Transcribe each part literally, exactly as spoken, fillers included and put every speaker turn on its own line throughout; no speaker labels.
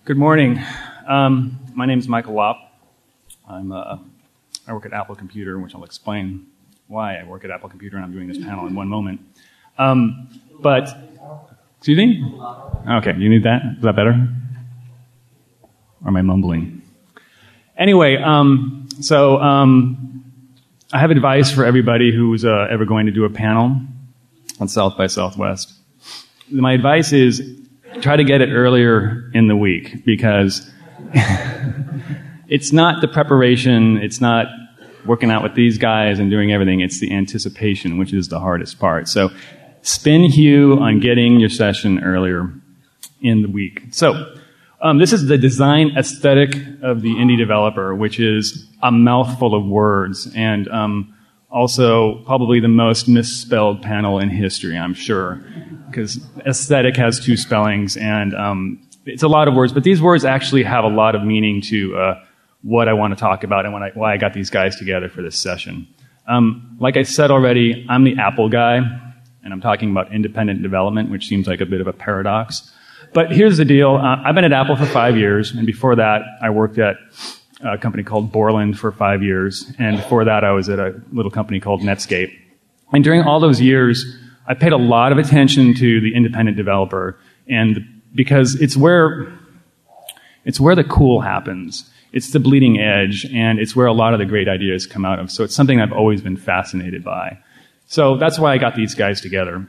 Good morning. Um, my name is Michael Lopp. I'm, uh, I work at Apple Computer, which I'll explain why I work at Apple Computer and I'm doing this panel in one moment. Um, but, excuse me? Okay, you need that? Is that better? Or am I mumbling? Anyway, um, so um, I have advice for everybody who's uh, ever going to do a panel on South by Southwest. My advice is try to get it earlier in the week, because it's not the preparation, it's not working out with these guys and doing everything, it's the anticipation, which is the hardest part. So spin Hugh on getting your session earlier in the week. So um, this is the design aesthetic of the indie developer, which is a mouthful of words, and um, also probably the most misspelled panel in history, I'm sure, because aesthetic has two spellings, and um, it's a lot of words, but these words actually have a lot of meaning to uh, what I want to talk about and what I, why I got these guys together for this session. Um, like I said already, I'm the Apple guy, and I'm talking about independent development, which seems like a bit of a paradox. But here's the deal. Uh, I've been at Apple for five years, and before that, I worked at a company called Borland for five years, and before that, I was at a little company called Netscape. And during all those years, I paid a lot of attention to the independent developer, and because it's where it's where the cool happens. It's the bleeding edge, and it's where a lot of the great ideas come out of. So it's something I've always been fascinated by. So that's why I got these guys together.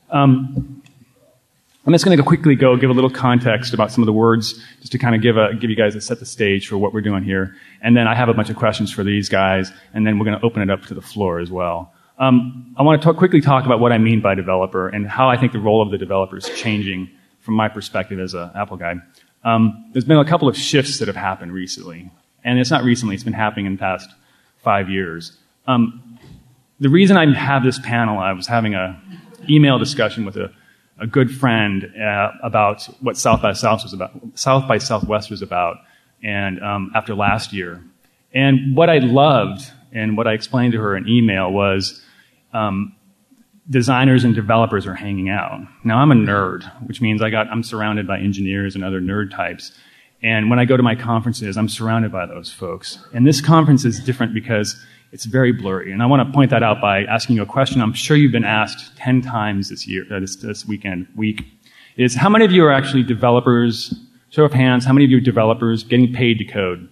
Um, I'm just going to quickly go give a little context about some of the words, just to kind of give a, give you guys a set the stage for what we're doing here. And then I have a bunch of questions for these guys, and then we're going to open it up to the floor as well. Um, I want to talk, quickly talk about what I mean by developer and how I think the role of the developer is changing from my perspective as an Apple guy. Um, there's been a couple of shifts that have happened recently. And it's not recently, it's been happening in the past five years. Um, the reason I have this panel, I was having a email discussion with a, a good friend uh, about what South by South was about, South by Southwest was about, and um, after last year. And what I loved and what I explained to her in email was um, designers and developers are hanging out. Now, I'm a nerd, which means I got, I'm surrounded by engineers and other nerd types. And when I go to my conferences, I'm surrounded by those folks. And this conference is different because it's very blurry. And I want to point that out by asking you a question I'm sure you've been asked ten times this year, uh, this, this weekend, week, is how many of you are actually developers? Show of hands, how many of you are developers getting paid to code?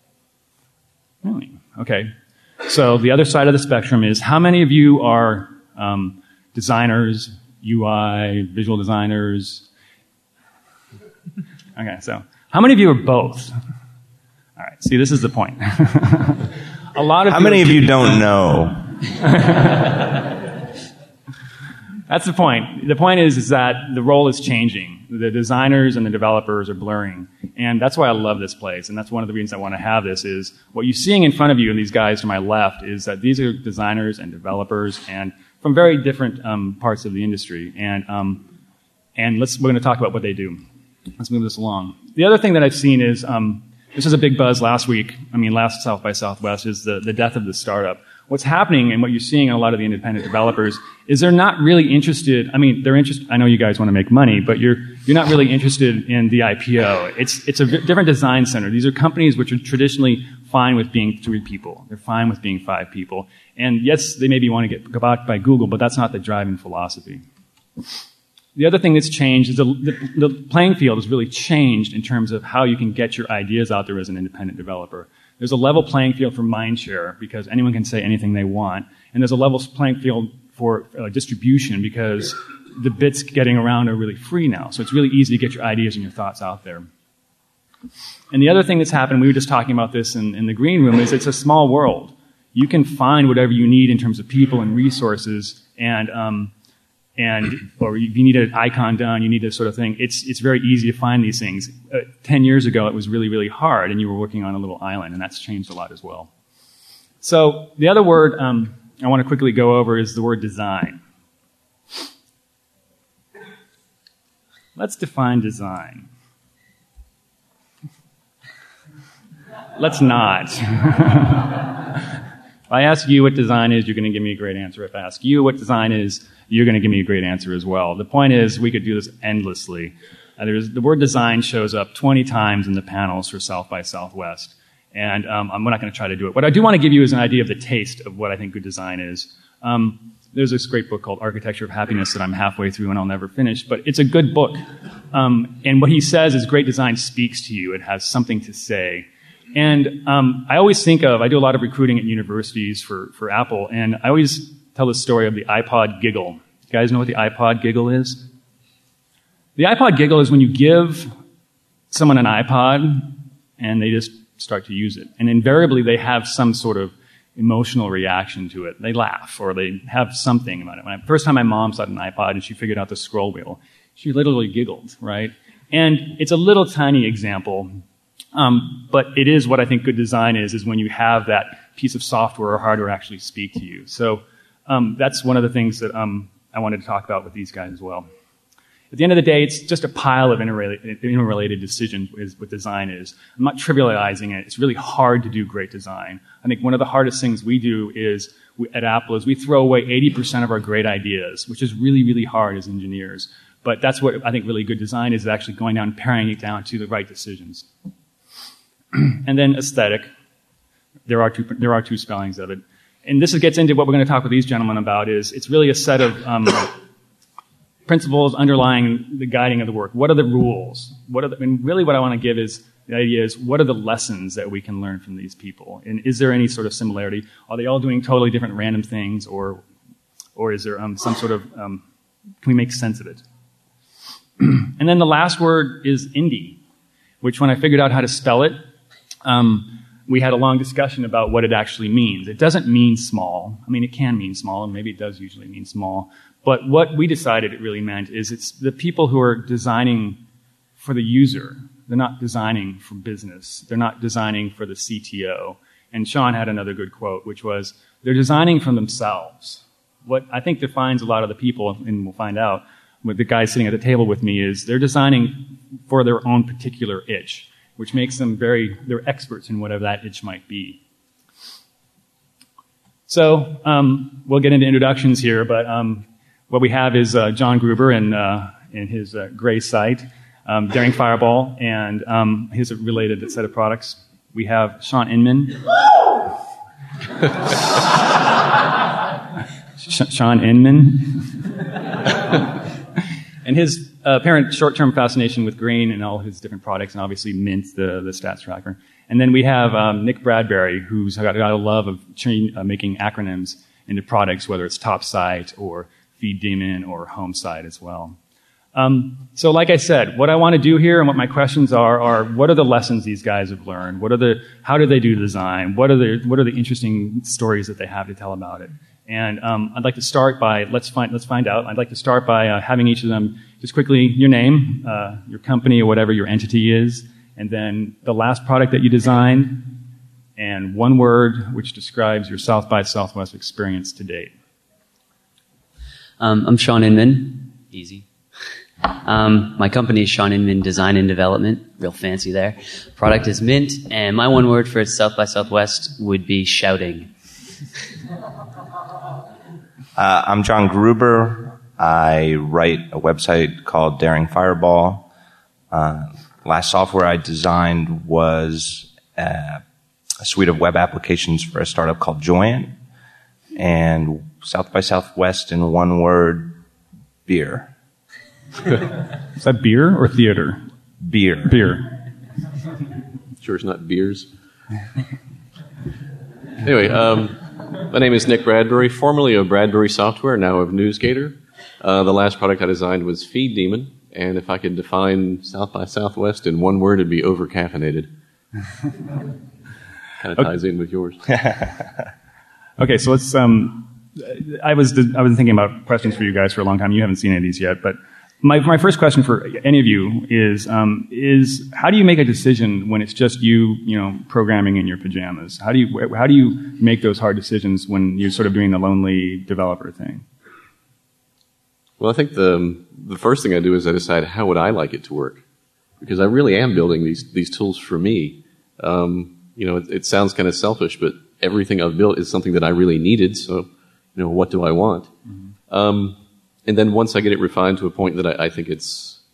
Really? Okay. So the other side of the spectrum is how many of you are um, designers, U I, visual designers? Okay, so how many of you are both? All right, see, this is the point. A lot of
how many of you don't know?
That's the point. The point is, is that the role is changing. The designers and the developers are blurring. And that's why I love this place. And that's one of the reasons I want to have this is what you're seeing in front of you and these guys to my left is that these are designers and developers and from very different um, parts of the industry. And, um, and let's, we're going to talk about what they do. Let's move this along. The other thing that I've seen is, um, this was a big buzz last week, I mean last South by Southwest, is the, the death of the startup. What's happening and what you're seeing in a lot of the independent developers is they're not really interested, I mean, they're interested, I know you guys want to make money, but you're, you're not really interested in the I P O. It's, it's a different design center. These are companies which are traditionally fine with being three people. They're fine with being five people. And yes, they maybe want to get bought by Google, but that's not the driving philosophy. The other thing that's changed is the, the, the playing field has really changed in terms of how you can get your ideas out there as an independent developer. There's a level playing field for mindshare because anyone can say anything they want. And there's a level playing field for uh, distribution because the bits getting around are really free now. So it's really easy to get your ideas and your thoughts out there. And the other thing that's happened, we were just talking about this in, in the green room, is it's a small world. You can find whatever you need in terms of people and resources and, um, and, or if you need an icon done, you need this sort of thing. It's, it's very easy to find these things. Uh, ten years ago, it was really, really hard, and you were working on a little island, and that's changed a lot as well. So, the other word, um, I want to quickly go over is the word design. Let's define design. Let's not. If I ask you what design is, you're going to give me a great answer. If I ask you what design is, you're going to give me a great answer as well. The point is, we could do this endlessly. Uh, there's, the word design shows up twenty times in the panels for South by Southwest. And um, I'm not going to try to do it. What I do want to give you is an idea of the taste of what I think good design is. Um, there's this great book called Architecture of Happiness that I'm halfway through and I'll never finish, but it's a good book. Um, and what he says is great design speaks to you. It has something to say. And um, I always think of, I do a lot of recruiting at universities for, for Apple, and I always tell the story of the iPod Giggle. You guys know what the iPod Giggle is? The iPod Giggle is when you give someone an iPod and they just start to use it. And invariably they have some sort of emotional reaction to it. They laugh or they have something about it. When I, first time my mom saw an iPod and she figured out the scroll wheel, she literally giggled, right? And it's a little tiny example, um, but it is what I think good design is, is when you have that piece of software or hardware actually speak to you. So um, that's one of the things that um, I wanted to talk about with these guys as well. At the end of the day, it's just a pile of interrelated, interrelated decisions is what design is. I'm not trivializing it. It's really hard to do great design. I think one of the hardest things we do is we, at Apple is we throw away eighty percent of our great ideas, which is really, really hard as engineers. But that's what I think really good design is, actually going down and paring it down to the right decisions. And then aesthetic. There are two, there are two spellings of it. And this gets into what we're going to talk with these gentlemen about is it's really a set of um, principles underlying the guiding of the work. What are the rules? What are the, and really what I want to give is, the idea is, what are the lessons that we can learn from these people? And is there any sort of similarity? Are they all doing totally different random things, or or is there um, some sort of, um, can we make sense of it? And then the last word is indie, which when I figured out how to spell it, um, we had a long discussion about what it actually means. It doesn't mean small. I mean, it can mean small, and maybe it does usually mean small. But what we decided it really meant is it's the people who are designing for the user. They're not designing for business. They're not designing for the C T O. And Sean had another good quote, which was, they're designing for themselves. What I think defines a lot of the people, and we'll find out, with the guys sitting at the table with me, is they're designing for their own particular itch, which makes them very, they're experts in whatever that itch might be. So um, we'll get into introductions here, but um, what we have is uh, John Gruber in, uh, in his uh, gray site, um, Daring Fireball, and um, his related set of products. We have Sean Inman. Sean Inman. And his uh, apparent short-term fascination with Grain and all his different products, and obviously Mint, the, the stats tracker. And then we have um, Nick Bradbury, who's got, got a love of uh, making acronyms into products, whether it's TopSite or FeedDemon or HomeSite as well. Um, so like I said, what I want to do here and what my questions are, are what are the lessons these guys have learned? What are the, how do they do design? What are the, what are the interesting stories that they have to tell about it? And um, I'd like to start by, let's find, let's find out. I'd like to start by uh, having each of them just quickly, your name, uh, your company or whatever your entity is, and then the last product that you designed, and one word which describes your South by Southwest experience to date.
Um, I'm Sean Inman. Easy. Um, my company is Sean Inman Design and Development. Real fancy there. Product is Mint, and my one word for South by Southwest would be shouting.
Uh, I'm John Gruber. I write a website called Daring Fireball. Uh, last software I designed was uh, a suite of web applications for a startup called Joyent. And South by Southwest in one word, beer.
Is that beer or theater?
Beer.
Beer.
Sure it's not beers. Anyway, um, my name is Nick Bradbury, formerly of Bradbury Software, now of NewsGator. Uh, the last product I designed was FeedDemon, and if I could define South by Southwest in one word, it'd be over-caffeinated. Kind of ties okay. in with yours.
Okay, so let's. Um, I was I was thinking about questions for you guys for a long time. You haven't seen any of these yet, but my my first question for any of you is um, is how do you make a decision when it's just you you know programming in your pajamas? How do you how do you make those hard decisions when you're sort of doing the lonely developer thing?
Well, I think the the first thing I do is I decide how would I like it to work, because I really am building these these tools for me. Um, you know, it, it sounds kind of selfish, but everything I've built is something that I really needed. So, you know, what do I want? Mm-hmm. Um, and then once I get it refined to a point that I, I think it's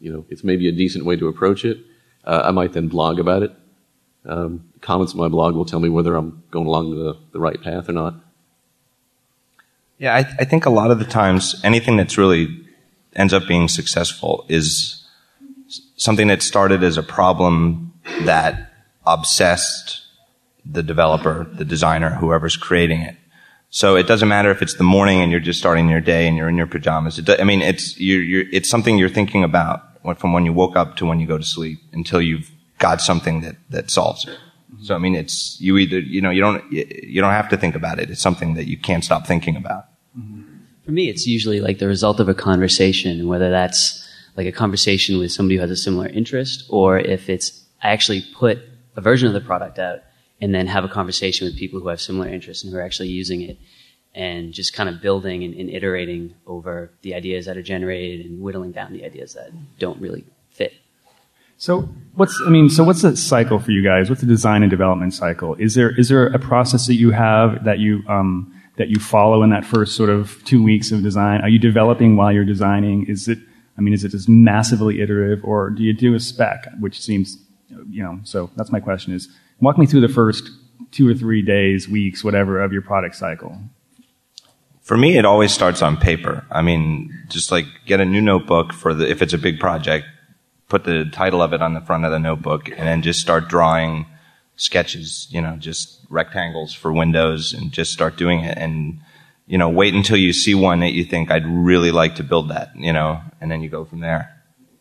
you know, it's maybe a decent way to approach it. Uh, I might then blog about it. Um, comments on my blog will tell me whether I'm going along the, the right path or not.
Yeah, I, I think a lot of the times anything that's really ends up being successful is something that started as a problem that obsessed the developer, the designer, whoever's creating it. So it doesn't matter if it's the morning and you're just starting your day and you're in your pajamas. It do, I mean, it's you're, you're, it's something you're thinking about from when you woke up to when you go to sleep until you've got something that, that solves it. So I mean, it's you either you know you don't you don't have to think about it. It's something that you can't stop thinking about.
For me, it's usually like the result of a conversation, whether that's like a conversation with somebody who has a similar interest, or if it's I actually put a version of the product out and then have a conversation with people who have similar interests and who are actually using it, and just kind of building and, and iterating over the ideas that are generated and whittling down the ideas that don't really fit.
So what's, I mean, so what's the cycle for you guys? What's the design and development cycle? Is there, is there a process that you have that you, um, that you follow in that first sort of two weeks of design? Are you developing while you're designing? Is it, I mean, is it just massively iterative, or do you do a spec, which seems, you know, so that's my question is, walk me through the first two or three days, weeks, whatever, of your product cycle.
For me, it always starts on paper. I mean, just like get a new notebook for the, if it's a big project, put the title of it on the front of the notebook, and then just start drawing sketches, you know, just rectangles for windows, and just start doing it. And, you know, wait until you see one that you think, I'd really like to build that, you know, and then you go from there.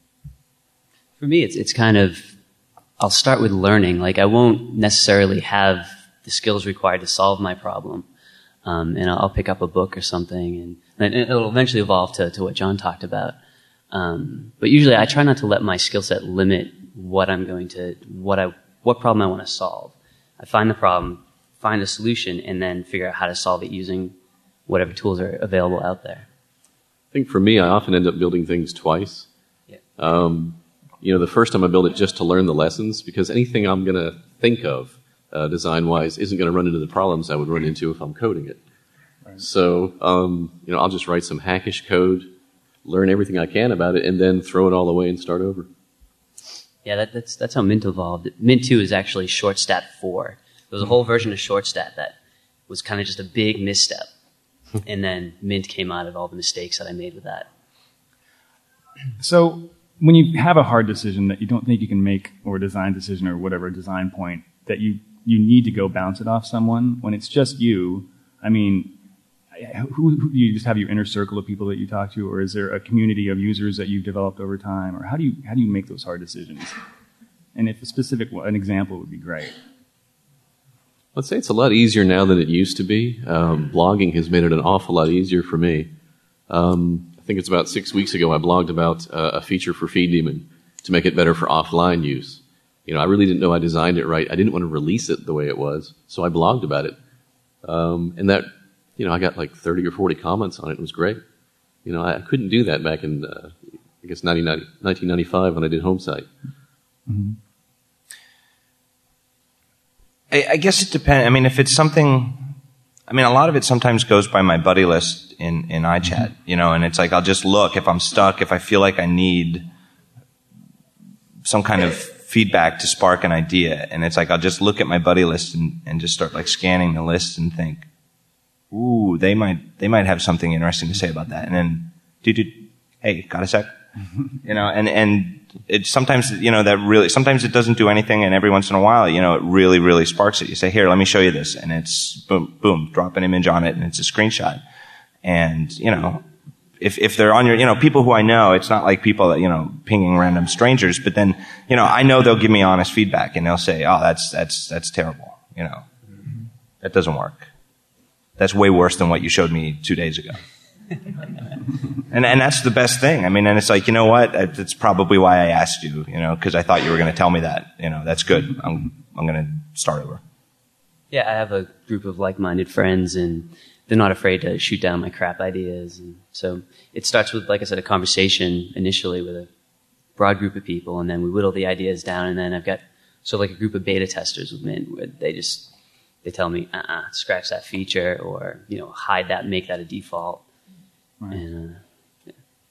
For me, it's, it's kind of, I'll start with learning. Like, I won't necessarily have the skills required to solve my problem. Um, and I'll, I'll pick up a book or something, and, and it'll eventually evolve to, to what John talked about. Um, but usually I try not to let my skill set limit what I'm going to, what I, what problem I want to solve. I find the problem, find a solution, and then figure out how to solve it using whatever tools are available out there.
I think for me, I often end up building things twice.
Yeah.
Um, you know, the first time I build it just to learn the lessons, because anything I'm going to think of uh, design-wise isn't going to run into the problems I would run into if I'm coding it. Right. So, um, you know, I'll just write some hackish code, learn everything I can about it, and then throw it all away and start over.
Yeah, that, that's that's how Mint evolved. Mint two is actually ShortStat four. There was a whole version of ShortStat that was kind of just a big misstep. And then Mint came out of all the mistakes that I made with that.
So when you have a hard decision that you don't think you can make, or a design decision or whatever design point, that you, you need to go bounce it off someone, when it's just you, I mean, who, who do you just have your inner circle of people that you talk to, or is there a community of users that you've developed over time, or how do you how do you make those hard decisions? And if a specific an example would be great.
Let's say it's a lot easier now than it used to be. Um, blogging has made it an awful lot easier for me. Um, I think it's about six weeks ago I blogged about uh, a feature for FeedDemon to make it better for offline use. You know, I really didn't know I designed it right. I didn't want to release it the way it was, so I blogged about it. Um, and that, you know, I got like thirty or forty comments on it. It was great. You know, I, I couldn't do that back in, uh, I guess, nineteen ninety-five when I did HomeSite.
Mm-hmm. I, I guess it depends. I mean, if it's something, I mean, a lot of it sometimes goes by my buddy list in, in iChat, you know, and it's like I'll just look if I'm stuck, if I feel like I need some kind of feedback to spark an idea. And it's like I'll just look at my buddy list and, and just start like scanning the list and think, ooh, they might they might have something interesting to say about that. And then, dude, dude hey, got a sec? You know, and and it sometimes, you know, that really sometimes it doesn't do anything, and every once in a while, you know, it really really sparks it. You say, here, let me show you this, and it's boom boom, drop an image on it, and it's a screenshot. And you know, if if they're on your, you know, people who I know, it's not like people that, you know, pinging random strangers, but then, you know, I know they'll give me honest feedback, and they'll say, oh, that's that's that's terrible. You know, that doesn't work. That's way worse than what you showed me two days ago. and and that's the best thing. I mean, and it's like, you know what? That's probably why I asked you, you know, because I thought you were going to tell me that. You know, that's good. I'm I'm going to start over.
Yeah, I have a group of like-minded friends, and they're not afraid to shoot down my crap ideas. And so it starts with, like I said, a conversation initially with a broad group of people, and then we whittle the ideas down, and then I've got sort of like a group of beta testers with Mint where they just they tell me, uh-uh, scratch that feature, or, you know, hide that, make that a default.
Right.
And, uh, yeah.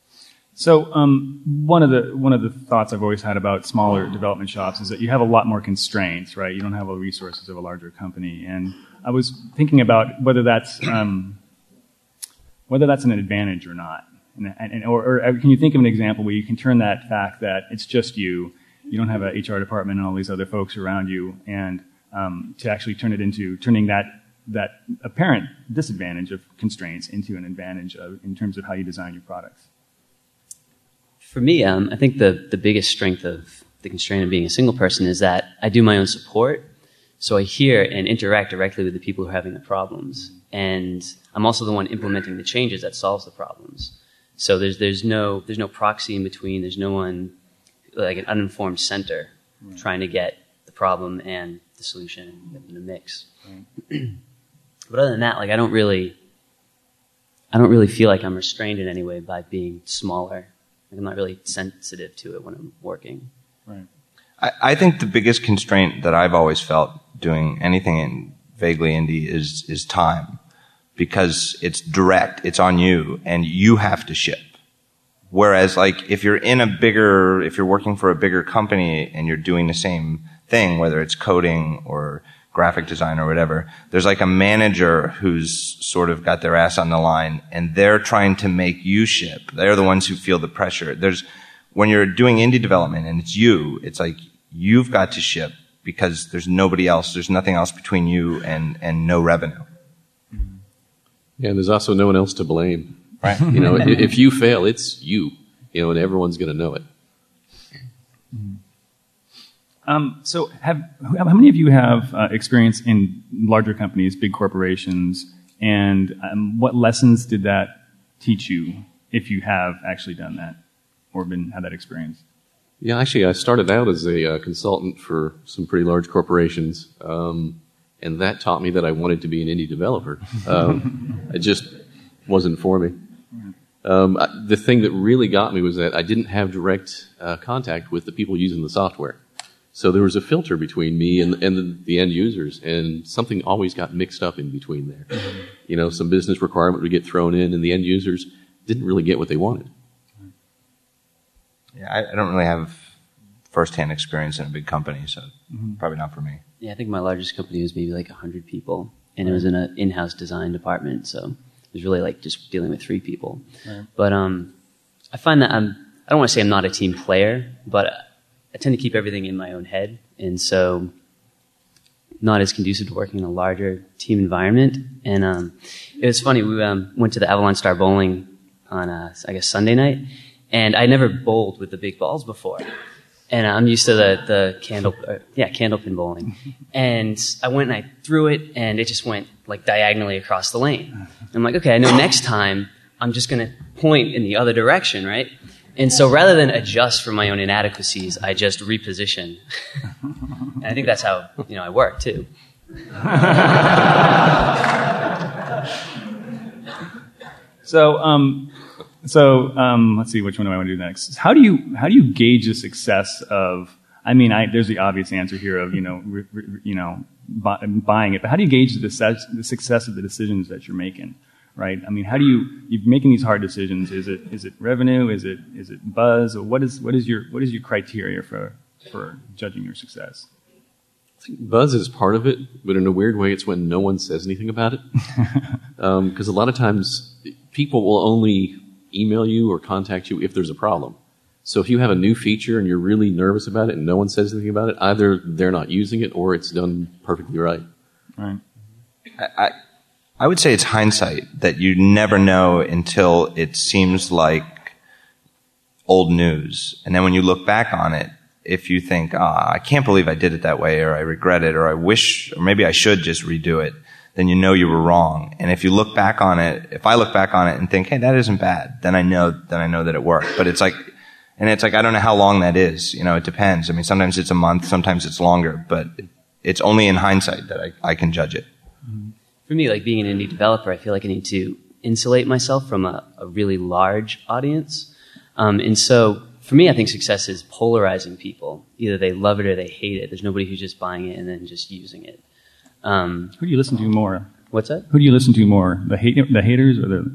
So um, one of the one of the thoughts I've always had about smaller development shops is that you have a lot more constraints, right? You don't have all the resources of a larger company. And I was thinking about whether that's um, whether that's an advantage or not. And, and, or, or can you think of an example where you can turn that fact that it's just you, you don't have an H R department and all these other folks around you, and um, to actually turn it into turning that that apparent disadvantage of constraints into an advantage of, in terms of how you design your products?
For me, um, I think the, the biggest strength of the constraint of being a single person is that I do my own support. So I hear and interact directly with the people who are having the problems. And I'm also the one implementing the changes that solves the problems. So there's there's no there's no proxy in between. There's no one, like an uninformed center, right, trying to get the problem and the solution in a mix. Right. But other than that, like I don't really I don't really feel like I'm restrained in any way by being smaller. Like I'm not really sensitive to it when I'm working.
Right.
I, I think the biggest constraint that I've always felt doing anything in vaguely indie is is time, because it's direct, it's on you, and you have to ship. Whereas, like, if you're in a bigger, if you're working for a bigger company and you're doing the same thing, whether it's coding or graphic design or whatever, there's like a manager who's sort of got their ass on the line, and they're trying to make you ship. They're the ones who feel the pressure. There's, when you're doing indie development and it's you, it's like you've got to ship because there's nobody else, there's nothing else between you and, and no revenue.
Yeah, and there's also no one else to blame.
Right.
You know, if you fail, it's you. You know, and everyone's going to know it.
Um, so, have how many of you have uh, experience in larger companies, big corporations, and um, what lessons did that teach you, if you have actually done that or been had that experience?
Yeah, actually, I started out as a uh, consultant for some pretty large corporations. Um, And that taught me that I wanted to be an indie developer. Um, it just wasn't for me. Um, I, the thing that really got me was that I didn't have direct uh, contact with the people using the software. So there was a filter between me and, and the, the end users, and something always got mixed up in between there. You know, some business requirement would get thrown in, and the end users didn't really get what they wanted.
Yeah, I, I don't really have first-hand experience in a big company, so mm-hmm. probably not for me.
Yeah, I think my largest company was maybe like one hundred people, and it was in an in-house design department, so it was really like just dealing with three people. Right. But um, I find that I'm, I don't want to say I'm not a team player, but I tend to keep everything in my own head, and so not as conducive to working in a larger team environment. And um, it was funny, we um, went to the Avalon Star Bowling on, uh, I guess, Sunday night, and I never bowled with the big balls before. And I'm used to the, the candle, uh, yeah, candlepin bowling. And I went and I threw it, and it just went like diagonally across the lane. And I'm like, okay, I know next time I'm just going to point in the other direction, right? And so rather than adjust for my own inadequacies, I just reposition. And I think that's how, you know, I work too.
So, um, So um, let's see, which one do I want to do next? How do you how do you gauge the success of? I mean, I, there's the obvious answer here of you know re, re, you know buy, buying it, but how do you gauge the success, the success of the decisions that you're making? Right? I mean, how do you you're making these hard decisions? Is it is it revenue? Is it is it buzz? Or what is what is your what is your criteria for for judging your success?
I think buzz is part of it, but in a weird way, it's when no one says anything about it. Because um, a lot of times people will only email you or contact you if there's a problem. So if you have a new feature and you're really nervous about it and no one says anything about it, either they're not using it or it's done perfectly right.
Right.
I, I, I would say it's hindsight, that you never know until it seems like old news. And then when you look back on it, if you think, ah, I can't believe I did it that way, or I regret it, or I wish, or maybe I should just redo it, then you know you were wrong. And if you look back on it, if I look back on it and think, hey, that isn't bad, then I know, then I know that it worked. But it's like, and it's like, I don't know how long that is. You know, it depends. I mean, sometimes it's a month, sometimes it's longer, but it's only in hindsight that I, I can judge it.
For me, like being an indie developer, I feel like I need to insulate myself from a, a really large audience. Um, and so for me, I think success is polarizing people. Either they love it or they hate it. There's nobody who's just buying it and then just using it. Um,
Who do you listen to more?
What's that?
Who do you listen to more, the hate, the haters or the?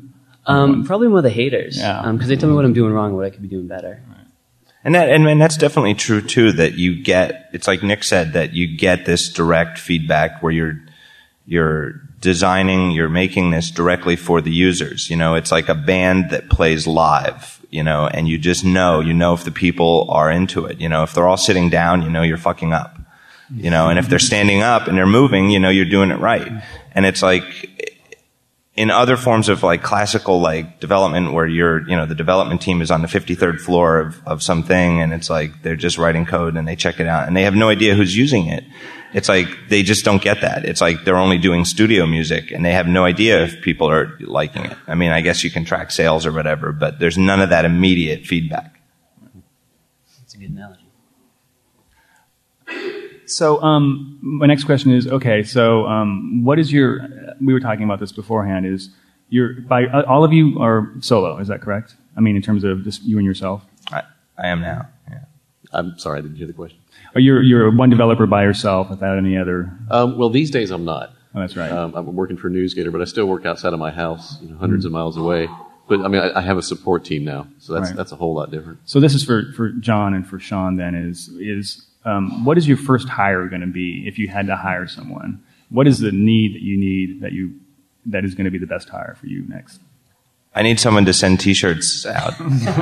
Um, probably more the haters.
Yeah.
Um, because they tell me what I'm doing wrong, what I could be doing better.
And that, and, and that's definitely true too, that you get, it's like Nick said, that you get this direct feedback where you're, you're designing, you're making this directly for the users. You know, it's like a band that plays live, you know, and you just know, you know if the people are into it. You know, if they're all sitting down, you know you're fucking up. You know, and if they're standing up and they're moving, you know you're doing it right. And it's like, in other forms of like classical like development where you're, you know, the development team is on the fifty-third floor of, of something and it's like they're just writing code and they check it out and they have no idea who's using it. It's like they just don't get that. It's like they're only doing studio music and they have no idea if people are liking it. I mean, I guess you can track sales or whatever, but there's none of that immediate feedback.
That's a good analogy.
So, um, my next question is, okay, so, um, what is your, we were talking about this beforehand, is you're, by, all of you are solo, is that correct? I mean, in terms of just you and yourself?
I, I am now, yeah.
I'm sorry, I didn't hear the question.
Or you're, you're one developer by yourself without any other?
Um, well, these days I'm not.
Oh, that's right.
Um, I'm working for NewsGator, but I still work outside of my house, you know, hundreds mm-hmm. of miles away. But I mean, I, I have a support team now, so that's
right.
that's a whole lot different.
So this is for, for John and for Sean then, is, is, Um, what is your first hire going to be if you had to hire someone? What is the need that you need that you that is going to be the best hire for you next?
I need someone to send T-shirts out.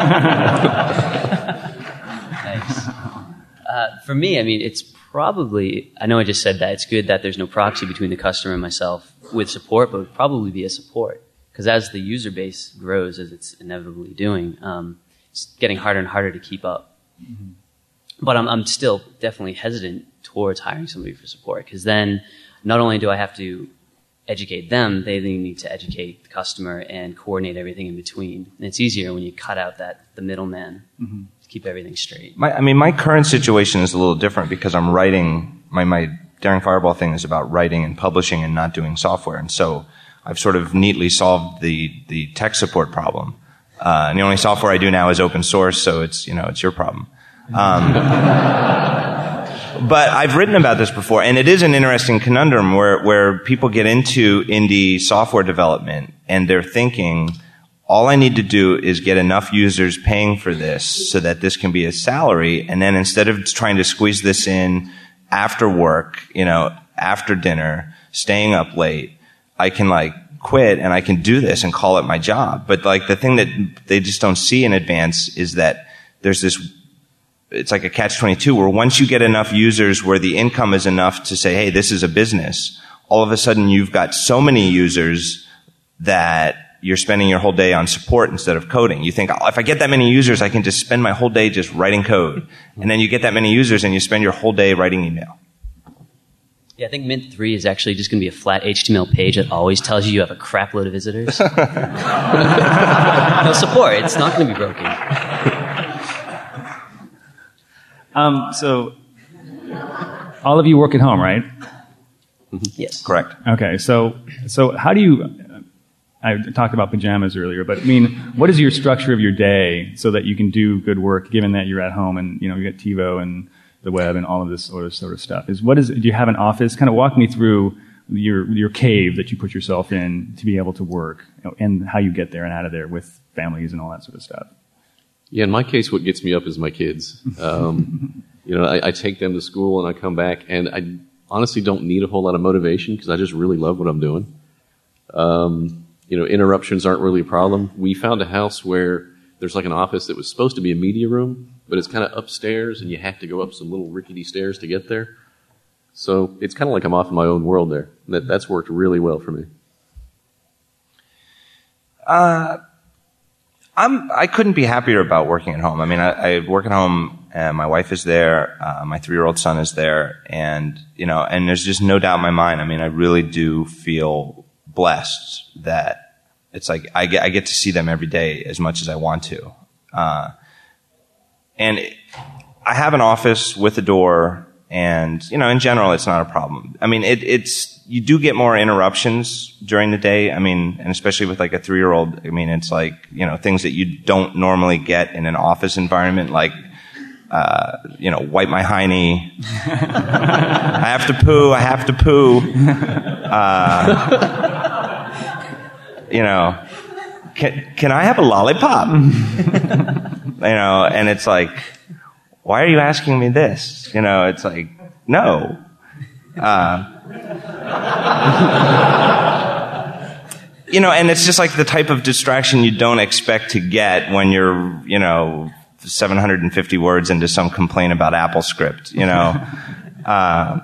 Nice. Uh, for me, I mean, it's probably, I know I just said that, it's good that there's no proxy between the customer and myself with support, but it would probably be a support. Because as the user base grows, as it's inevitably doing, um, it's getting harder and harder to keep up. Mm-hmm. But I'm, I'm still definitely hesitant towards hiring somebody for support because then not only do I have to educate them, they then need to educate the customer and coordinate everything in between. And it's easier when you cut out that the middleman mm-hmm. to keep everything straight.
My, I mean, my current situation is a little different because I'm writing, my, my Daring Fireball thing is about writing and publishing and not doing software. And so I've sort of neatly solved the, the tech support problem. Uh, and the only software I do now is open source, so it's, you know, it's your problem. Um, but I've written about this before, and it is an interesting conundrum where, where people get into indie software development and they're thinking, all I need to do is get enough users paying for this so that this can be a salary, and then instead of trying to squeeze this in after work, you know, after dinner, staying up late, I can like quit and I can do this and call it my job. But like the thing that they just don't see in advance is that there's this, it's like a catch twenty-two where once you get enough users where the income is enough to say, hey, this is a business, all of a sudden you've got so many users that you're spending your whole day on support instead of coding. You think, oh, if I get that many users, I can just spend my whole day just writing code. And then you get that many users and you spend your whole day writing email.
Yeah, I think Mint three is actually just going to be a flat H T M L page that always tells you you have a crap load of visitors. No support. It's not going to be broken.
Um, so, all of you work at home, right?
Yes.
Correct.
Okay, so so how do you? I talked about pajamas earlier, but I mean, what is your structure of your day so that you can do good work, given that you're at home and you know you got TiVo and the web and all of this sort of sort of stuff? Is what is? Do you have an office? Kind of walk me through your your cave that you put yourself in to be able to work, you know, and how you get there and out of there with families and all that sort of stuff.
Yeah, in my case, what gets me up is my kids. Um, you know, I, I take them to school and I come back, and I honestly don't need a whole lot of motivation because I just really love what I'm doing. Um, you know, interruptions aren't really a problem. We found a house where there's like an office that was supposed to be a media room, but it's kind of upstairs, and you have to go up some little rickety stairs to get there. So it's kind of like I'm off in my own world there. That that's worked really well for me.
Uh. I'm, I couldn't be happier about working at home. I mean, I, I work at home and my wife is there, uh, my three-year-old son is there, and, you know, and there's just no doubt in my mind. I mean, I really do feel blessed that it's like I get, I get to see them every day as much as I want to. Uh, and it, I have an office with a door, and, you know, in general, it's not a problem. I mean, it, it's, you do get more interruptions during the day. I mean, and especially with like a three-year-old, I mean, it's like, you know, things that you don't normally get in an office environment, like, uh, you know, wipe my hiney. I have to poo, I have to poo. Uh, you know, can, can I have a lollipop? You know, and it's like, why are you asking me this? You know, it's like, no. Uh, you know, and it's just like the type of distraction you don't expect to get when you're, you know, seven hundred fifty words into some complaint about AppleScript, you know. uh,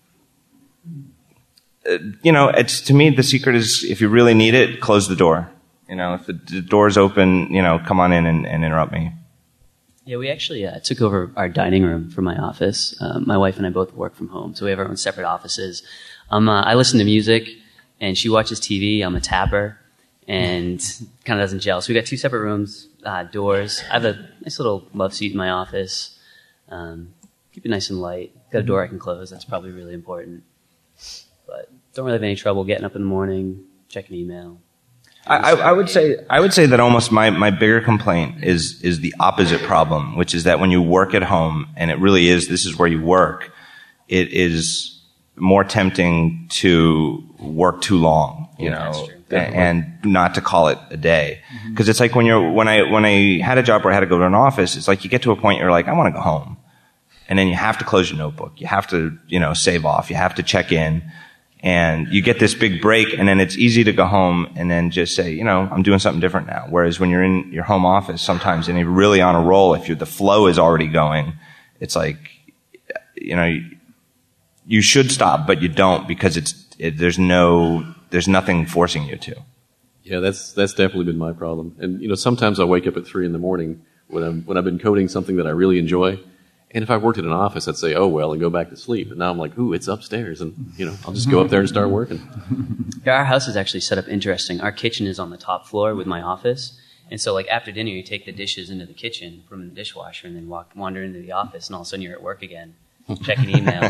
you know, it's, to me, the secret is, if you really need it, close the door. You know, if the, the door's open, you know, come on in and, and interrupt me.
Yeah, we actually uh, took over our dining room for my office. Uh, my wife and I both work from home, so we have our own separate offices. Um, uh, I listen to music, and she watches T V. I'm a tapper, and kind of doesn't gel. So we got two separate rooms, uh, doors. I have a nice little love seat in my office. Um, keep it nice and light. Got a door I can close. That's probably really important. But don't really have any trouble getting up in the morning, checking email.
I, I would say I would say that almost my, my bigger complaint is is the opposite problem, which is that when you work at home, and it really is, this is where you work, it is more tempting to work too long, you
yeah,
know,
that's true.
and, and not to call it a day. Because mm-hmm. it's like when you're when I when I had a job where I had to go to an office, it's like you get to a point you're like, I want to go home, and then you have to close your notebook, you have to you know save off, you have to check in. And you get this big break, and then it's easy to go home and then just say, you know, I'm doing something different now. Whereas when you're in your home office, sometimes, and you're really on a roll, if you're, the flow is already going, it's like, you know, you, you should stop, but you don't, because it's it, there's no there's nothing forcing you to.
Yeah, that's that's definitely been my problem. And you know, sometimes I wake up at three in the morning when I'm when I've been coding something that I really enjoy. And if I worked at an office, I'd say, oh, well, and go back to sleep. And now I'm like, ooh, it's upstairs. And, you know, I'll just go up there and start working.
Yeah, our house is actually set up interesting. Our kitchen is on the top floor with my office. And so, like, after dinner, you take the dishes into the kitchen, put them in the dishwasher, and then walk, wander into the office. And all of a sudden, you're at work again, checking email.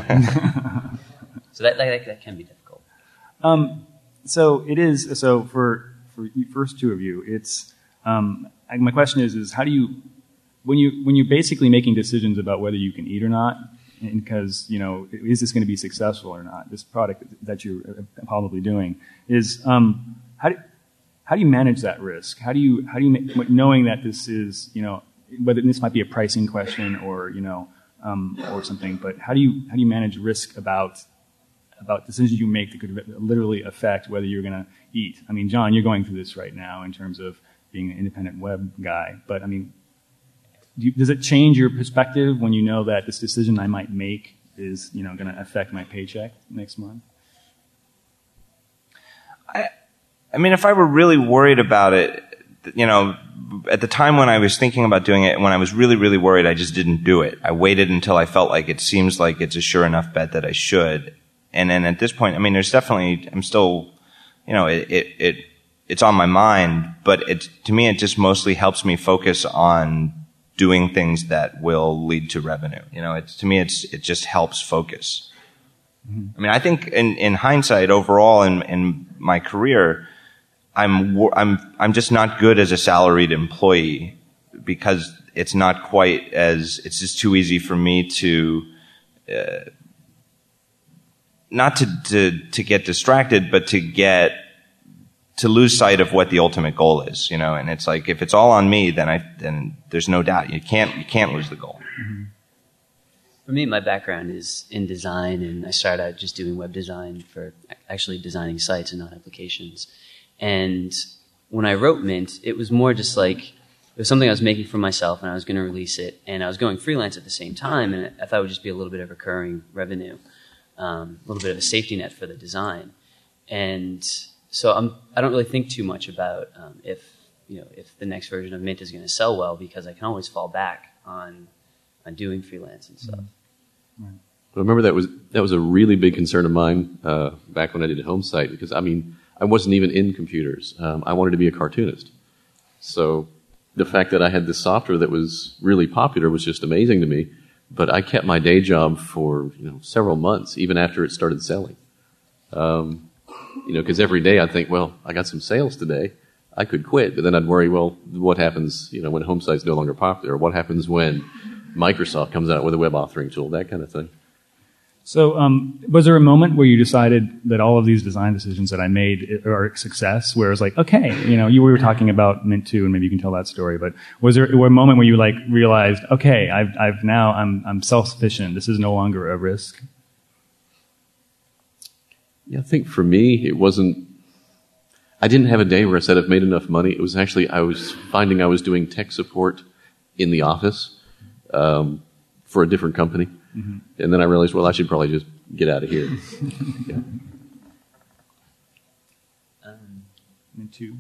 So that, that that can be difficult.
Um, so it is, so for, for you first two of you, it's, um, my question is, is how do you, When you when you're basically making decisions about whether you can eat or not, because you know is this going to be successful or not, this product that you're probably doing is um, how do how do you manage that risk? How do you how do you knowing that this is you know whether this might be a pricing question or you know um, or something, but how do you how do you manage risk about about decisions you make that could literally affect whether you're going to eat? I mean, John, you're going through this right now in terms of being an independent web guy, but I mean. Do you, does it change your perspective when you know that this decision I might make is, you know, going to affect my paycheck next month?
I, I mean, if I were really worried about it, you know, at the time when I was thinking about doing it, when I was really, really worried, I just didn't do it. I waited until I felt like it seems like it's a sure enough bet that I should. And then at this point, I mean, there's definitely, I'm still, you know, it, it, it it's on my mind, but it, to me, it just mostly helps me focus on doing things that will lead to revenue. You know, it's, to me, it's, it just helps focus. Mm-hmm. I mean, I think in, in hindsight, overall, in, in my career, I'm, I'm, I'm just not good as a salaried employee because it's not quite as, it's just too easy for me to, uh, not to, to, to get distracted, but to get, to lose sight of what the ultimate goal is, you know, and it's like, if it's all on me, then I, then there's no doubt you can't, you can't lose the goal.
Mm-hmm. For me, my background is in design, and I started out just doing web design for actually designing sites and not applications. And when I wrote Mint, it was more just like, it was something I was making for myself and I was going to release it, and I was going freelance at the same time, and I thought it would just be a little bit of recurring revenue, um, a little bit of a safety net for the design. And So I'm, I don't really think too much about um, if you know if the next version of Mint is going to sell well, because I can always fall back on on doing freelance and stuff.
Mm-hmm. Right. I remember that was that was a really big concern of mine uh, back when I did HomeSite, because I mean I wasn't even in computers. Um, I wanted to be a cartoonist, so the fact that I had this software that was really popular was just amazing to me. But I kept my day job for you know several months, even after it started selling. Um, You know, because every day I'd think, well, I got some sales today. I could quit. But then I'd worry, well, what happens, you know, when HomeSite's no longer popular? Or what happens when Microsoft comes out with a web authoring tool? That kind of thing.
So, um, was there a moment where you decided that all of these design decisions that I made are a success? Where it was like, okay, you know, you we were talking about Mint two, and maybe you can tell that story. But was there a moment where you like realized, okay, I've, I've now I'm I'm self-sufficient. This is no longer a risk.
Yeah, I think for me, it wasn't. I didn't have a day where I said I've made enough money. It was actually I was finding I was doing tech support in the office um, for a different company. Mm-hmm. And then I realized, well, I should probably just get out of here. Yeah.
Um, Mint two.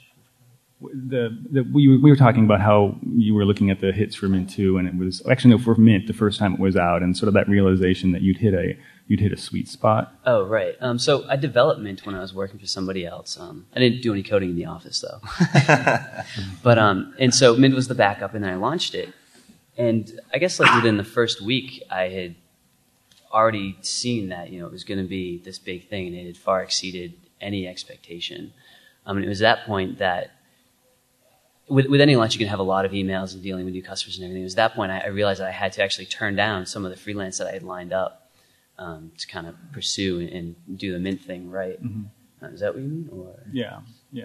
The, the, we, we were talking about how you were looking at the hits for Mint two, and it was actually no, for Mint the first time it was out, and sort of that realization that you'd hit a you'd hit a sweet spot.
Oh, right. Um, so I developed Mint when I was working for somebody else. Um, I didn't do any coding in the office though. But um, and so Mint was the backup, and then I launched it. And I guess like within the first week, I had already seen that, you know, it was going to be this big thing, and it had far exceeded any expectation. Um, and it was at that point that with, with any launch, you can have a lot of emails and dealing with new customers and everything. It was at that point I, I realized that I had to actually turn down some of the freelance that I had lined up um, to kind of pursue and, and do the Mint thing right. Mm-hmm. Uh, is that what you mean? Or?
Yeah, yeah.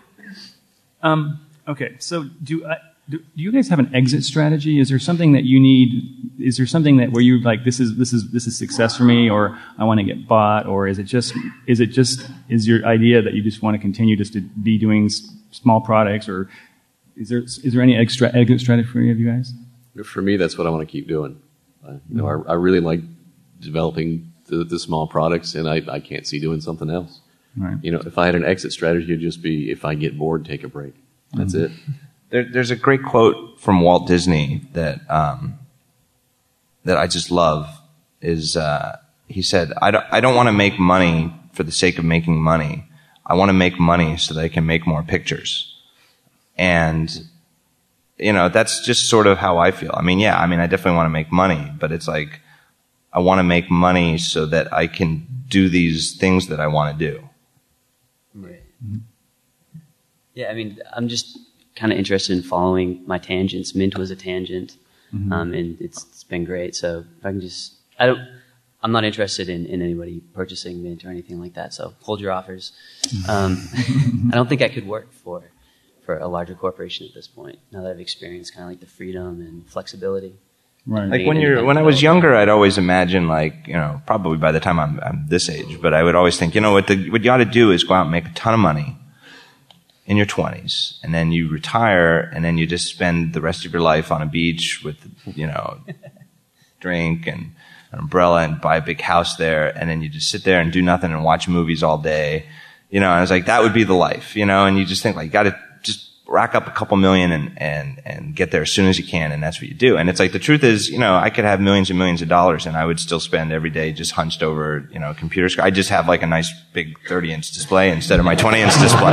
Um, okay, so do I... Do you guys have an exit strategy? Is there something that you need? Is there something that where you like this is this is this is success for me, or I want to get bought, or is it just is it just is your idea that you just want to continue just to be doing s- small products, or is there is there any extra exit strategy for any of you guys?
For me, that's what I want to keep doing. Uh, you know, I, I really like developing the, the small products, and I, I can't see doing something else.
Right.
You know, if I had an exit strategy, it'd just be if I get bored, take a break. That's mm-hmm. it.
There, there's a great quote from Walt Disney that um, that I just love. Is uh, he said, "I don't, I don't want to make money for the sake of making money. I want to make money so that I can make more pictures." And you know, that's just sort of how I feel. I mean, yeah, I mean, I definitely want to make money, but it's like I want to make money so that I can do these things that I want to do.
Right. Mm-hmm. Yeah, I mean, I'm just kind of interested in following my tangents. Mint was a tangent, mm-hmm. um, and it's, it's been great. So if I can just, I don't, I'm not interested in, in anybody purchasing Mint or anything like that. So hold your offers. Um, I don't think I could work for for a larger corporation at this point. Now that I've experienced kind of like the freedom and flexibility.
Right.
Like when you're, when I was younger, I'd always imagine like, you know, probably by the time I'm, I'm this age, but I would always think, you know, what the, what you ought to do is go out and make a ton of money in your twenties, and then you retire, and then you just spend the rest of your life on a beach with, you know, drink and an umbrella and buy a big house there, and then you just sit there and do nothing and watch movies all day, you know, and I was like, that would be the life, you know, and you just think like, you gotta just rack up a couple million and, and, and get there as soon as you can, and that's what you do. And it's like, the truth is, you know, I could have millions and millions of dollars, and I would still spend every day just hunched over, you know, a computer screen. I just have like a nice big thirty inch display instead of my twenty inch display.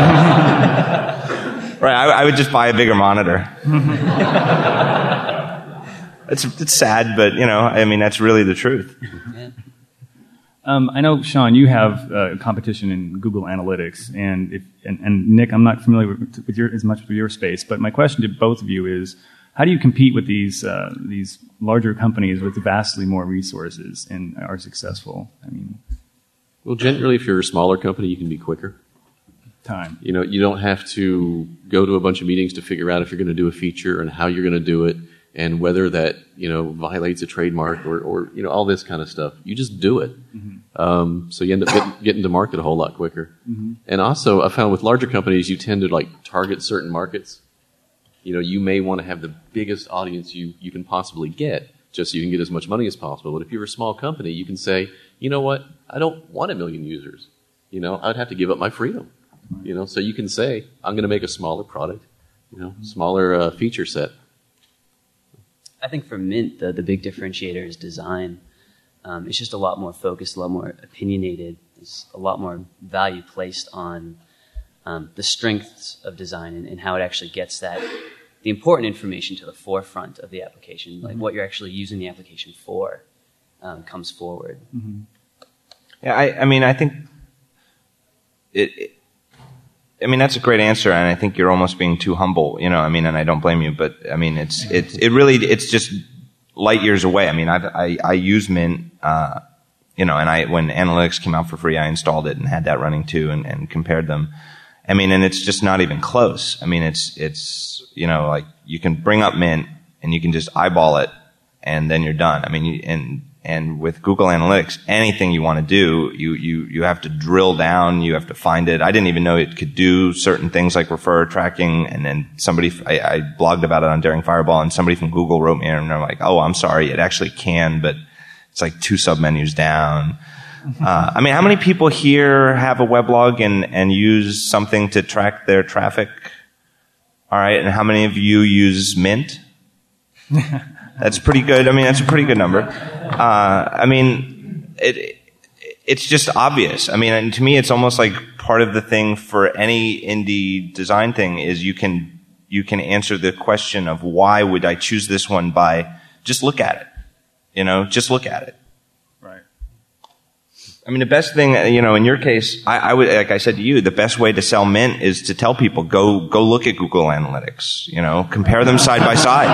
Right, I, I would just buy a bigger monitor. It's, it's sad, but, you know, I mean, that's really the truth.
Yeah.
Um, I know, Sean, you have uh, competition in Google Analytics, and, if, and, and Nick, I'm not familiar with, with your, as much with your space, but my question to both of you is, how do you compete with these uh, these larger companies with vastly more resources and are successful? I mean,
well, generally, if you're a smaller company, you can be quicker.
Time.
You know, you don't have to go to a bunch of meetings to figure out if you're going to do a feature and how you're going to do it, and whether that, you know, violates a trademark or, or you know, all this kind of stuff. You just do it. Mm-hmm. Um, so you end up getting, getting to market a whole lot quicker. Mm-hmm. And also, I found with larger companies, you tend to like target certain markets. You know, you may want to have the biggest audience you, you can possibly get, just so you can get as much money as possible. But if you're a small company, you can say, you know what, I don't want a million users. You know, I'd have to give up my freedom. You know, so you can say, I'm going to make a smaller product, you know, smaller uh, feature set.
I think for Mint, the, the big differentiator is design. Um, it's just a lot more focused, a lot more opinionated. There's a lot more value placed on um, the strengths of design and, and how it actually gets that, the important information to the forefront of the application, like mm-hmm. what you're actually using the application for, um, comes forward.
Mm-hmm. Yeah, I, I mean, I think it, it I mean, that's a great answer, and I think you're almost being too humble, you know, I mean, and I don't blame you, but, I mean, it's, it's, it really, it's just light years away. I mean, I've, I, I use Mint, uh, You know, and I, when Analytics came out for free, I installed it and had that running too, and, and compared them. I mean, and it's just not even close. I mean, it's, it's, you know, like you can bring up Mint and you can just eyeball it and then you're done. I mean, you, and, and with Google Analytics, anything you want to do, you, you, you have to drill down, you have to find it. I didn't even know it could do certain things like referrer tracking, and then somebody, I, I blogged about it on Daring Fireball, and somebody from Google wrote me and they're like, oh, I'm sorry, it actually can, but it's like two submenus down. Uh, I mean, how many people here have a weblog and, and use something to track their traffic? All right. And how many of you use Mint? That's pretty good. I mean, that's a pretty good number. Uh, I mean, it, it's just obvious. I mean, and to me, it's almost like part of the thing for any indie design thing is you can, you can answer the question of why would I choose this one by just look at it. You know, just look at it.
Right.
I mean, the best thing, you know, in your case, I, I would, like I said to you, the best way to sell Mint is to tell people, go, go look at Google Analytics. You know, compare them side by side.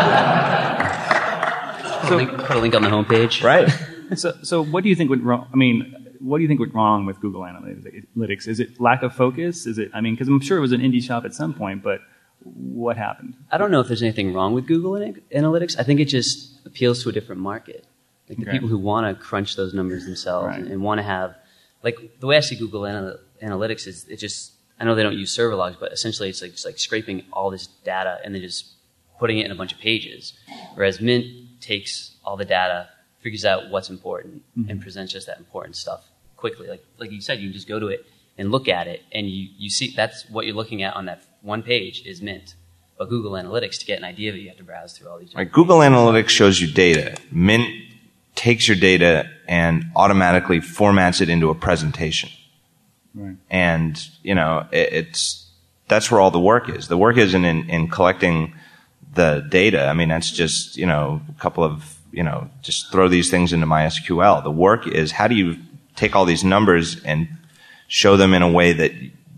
Put a link, put a link on the homepage.
Right.
So, so what do you think went wrong? I mean, what do you think went wrong with Google Analytics? Is it lack of focus? Is it? I mean, because I'm sure it was an indie shop at some point, but what happened?
I don't know if there's anything wrong with Google Analytics. I think it just appeals to a different market. Like the
Okay.
people who want to crunch those numbers themselves
Right.
and, and want to have, like the way I see Google Anal- Analytics is it just, I know they don't use server logs, but essentially it's like just like scraping all this data and then just putting it in a bunch of pages. Whereas Mint takes all the data, figures out what's important, mm-hmm. and presents just that important stuff quickly. Like like you said, you can just go to it and look at it, and you, you see that's what you're looking at on that one page is Mint. But Google Analytics, to get an idea of it, you have to browse through all these.
Right. Google Analytics shows you data. Mint takes your data and automatically formats it into a presentation.
Right.
And, you know, it, it's, that's where all the work is. The work isn't in, in collecting the data. I mean, that's just, you know, a couple of, you know, just throw these things into MySQL. The work is how do you take all these numbers and show them in a way that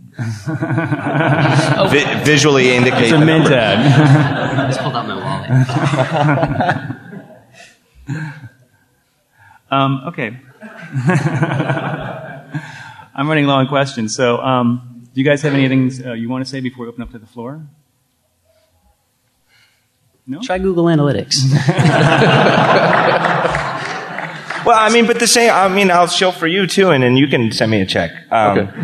vi- visually indicate
it's a
the
Mint
number.
ad.
I just pulled out my wallet.
um, okay. I'm running low on questions. So, um, do you guys have anything uh, you want to say before we open up to the floor? No?
Try Google Analytics.
Well, I mean, but the same, I mean, I'll show for you too, and then you can send me a check. Um,
Okay.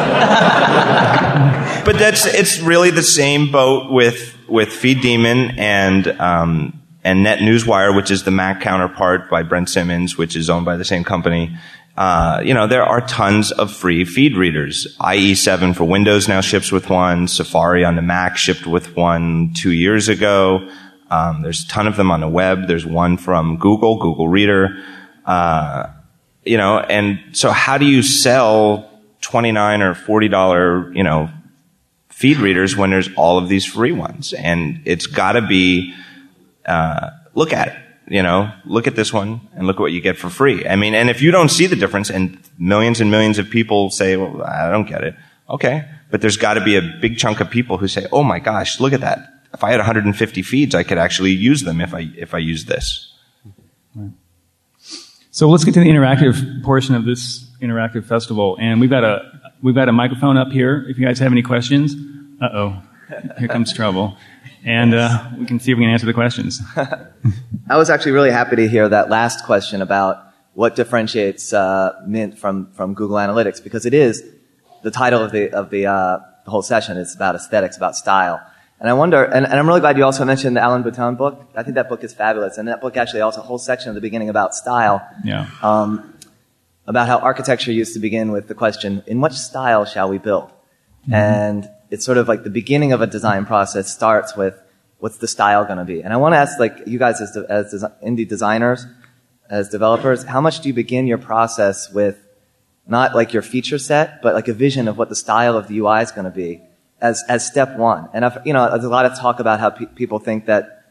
But that's, it's really the same boat with, with FeedDemon and, um, and NetNewsWire, which is the Mac counterpart by Brent Simmons, which is owned by the same company. Uh, you know, there are tons of free feed readers. I E seven for Windows now ships with one. Safari on the Mac shipped with one two years ago. Um, there's a ton of them on the web. There's one from Google, Google Reader. Uh, you know, and so how do you sell twenty-nine or forty dollars, you know, feed readers when there's all of these free ones? And it's gotta be, uh, look at it, you know, look at this one and look at what you get for free. I mean, and if you don't see the difference and millions and millions of people say, well, I don't get it. Okay. But there's gotta be a big chunk of people who say, oh my gosh, look at that. If I had one hundred fifty feeds, I could actually use them if I, if I use this.
Right. So let's get to the interactive portion of this interactive festival, and we've got a we've got a microphone up here. If you guys have any questions, uh oh, here comes trouble, and uh, we can see if we can answer the questions.
I was actually really happy to hear that last question about what differentiates uh, Mint from from Google Analytics, because it is the title of the of the, uh, the whole session. It's about aesthetics, about style. And I wonder, and, and I'm really glad you also mentioned the Alan Bouton book. I think that book is fabulous. And that book actually also a whole section at the beginning about style.
Yeah.
Um, about how architecture used to begin with the question, in what style shall we build? Mm-hmm. And it's sort of like the beginning of a design process starts with, what's the style going to be? And I want to ask, like, you guys as, de- as des- indie designers, as developers, how much do you begin your process with not like your feature set, but like a vision of what the style of the U I is going to be? As, as step one. And I've, you know, there's a lot of talk about how pe- people think that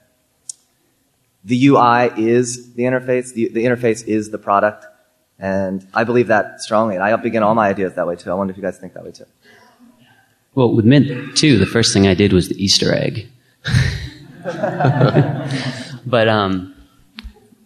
the U I is the interface, the, the interface is the product. And I believe that strongly. And I begin all my ideas that way too. I wonder if you guys think that way too.
Well, with Mint too, the first thing I did was the Easter egg. But, um,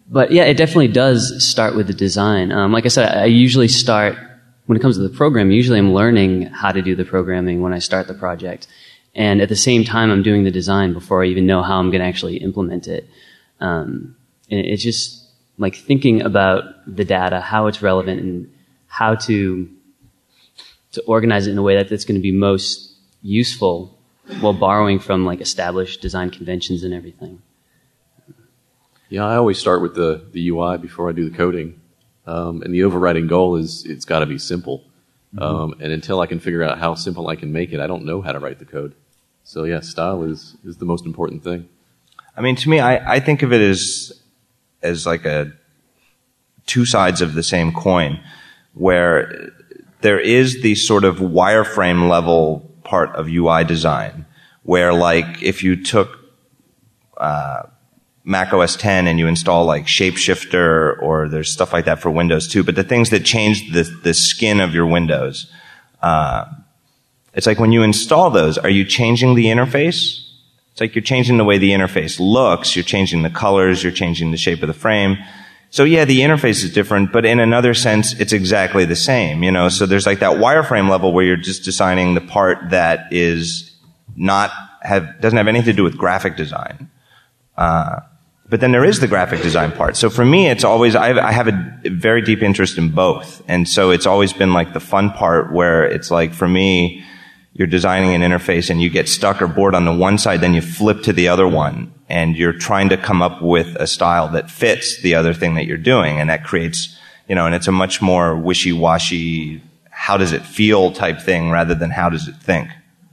but yeah, it definitely does start with the design. Um, like I said, I usually start, when it comes to the program, usually I'm learning how to do the programming when I start the project. And at the same time, I'm doing the design before I even know how I'm going to actually implement it. Um, and it's just like thinking about the data, how it's relevant, and how to to organize it in a way that it's going to be most useful while borrowing from like established design conventions and everything.
Yeah, I always start with the, the U I before I do the coding. Um, and the overriding goal is it's got to be simple. Mm-hmm. Um, and until I can figure out how simple I can make it, I don't know how to write the code. So yeah, style is, is the most important thing.
I mean, to me, I, I think of it as as like a two sides of the same coin, where there is the sort of wireframe level part of U I design, where like if you took uh, Mac O S ten and you install like Shapeshifter, or there's stuff like that for Windows too, but the things that change the the skin of your Windows, uh, it's like when you install those, are you changing the interface? It's like you're changing the way the interface looks, you're changing the colors, you're changing the shape of the frame. So yeah, the interface is different, but in another sense, it's exactly the same, you know? So there's like that wireframe level where you're just designing the part that is not, have, doesn't have anything to do with graphic design. Uh, but then there is the graphic design part. So for me, it's always, I've, I have a very deep interest in both. And so it's always been like the fun part where it's like, for me, you're designing an interface and you get stuck or bored on the one side, then you flip to the other one and you're trying to come up with a style that fits the other thing that you're doing. And that creates, you know, and it's a much more wishy-washy, how does it feel type thing rather than how does it think.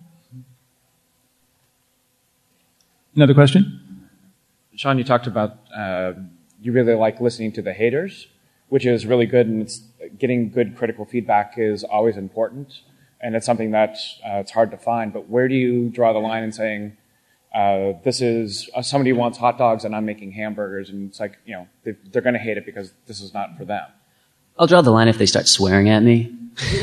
Another question?
Sean, you talked about uh, you really like listening to the haters, which is really good, and it's, getting good critical feedback is always important. And it's something that uh, it's hard to find. But where do you draw the line in saying, uh, this is, uh, somebody wants hot dogs and I'm making hamburgers, and it's like, you know, they, they're going to hate it because this is not for them?
I'll draw the line if they start swearing at me.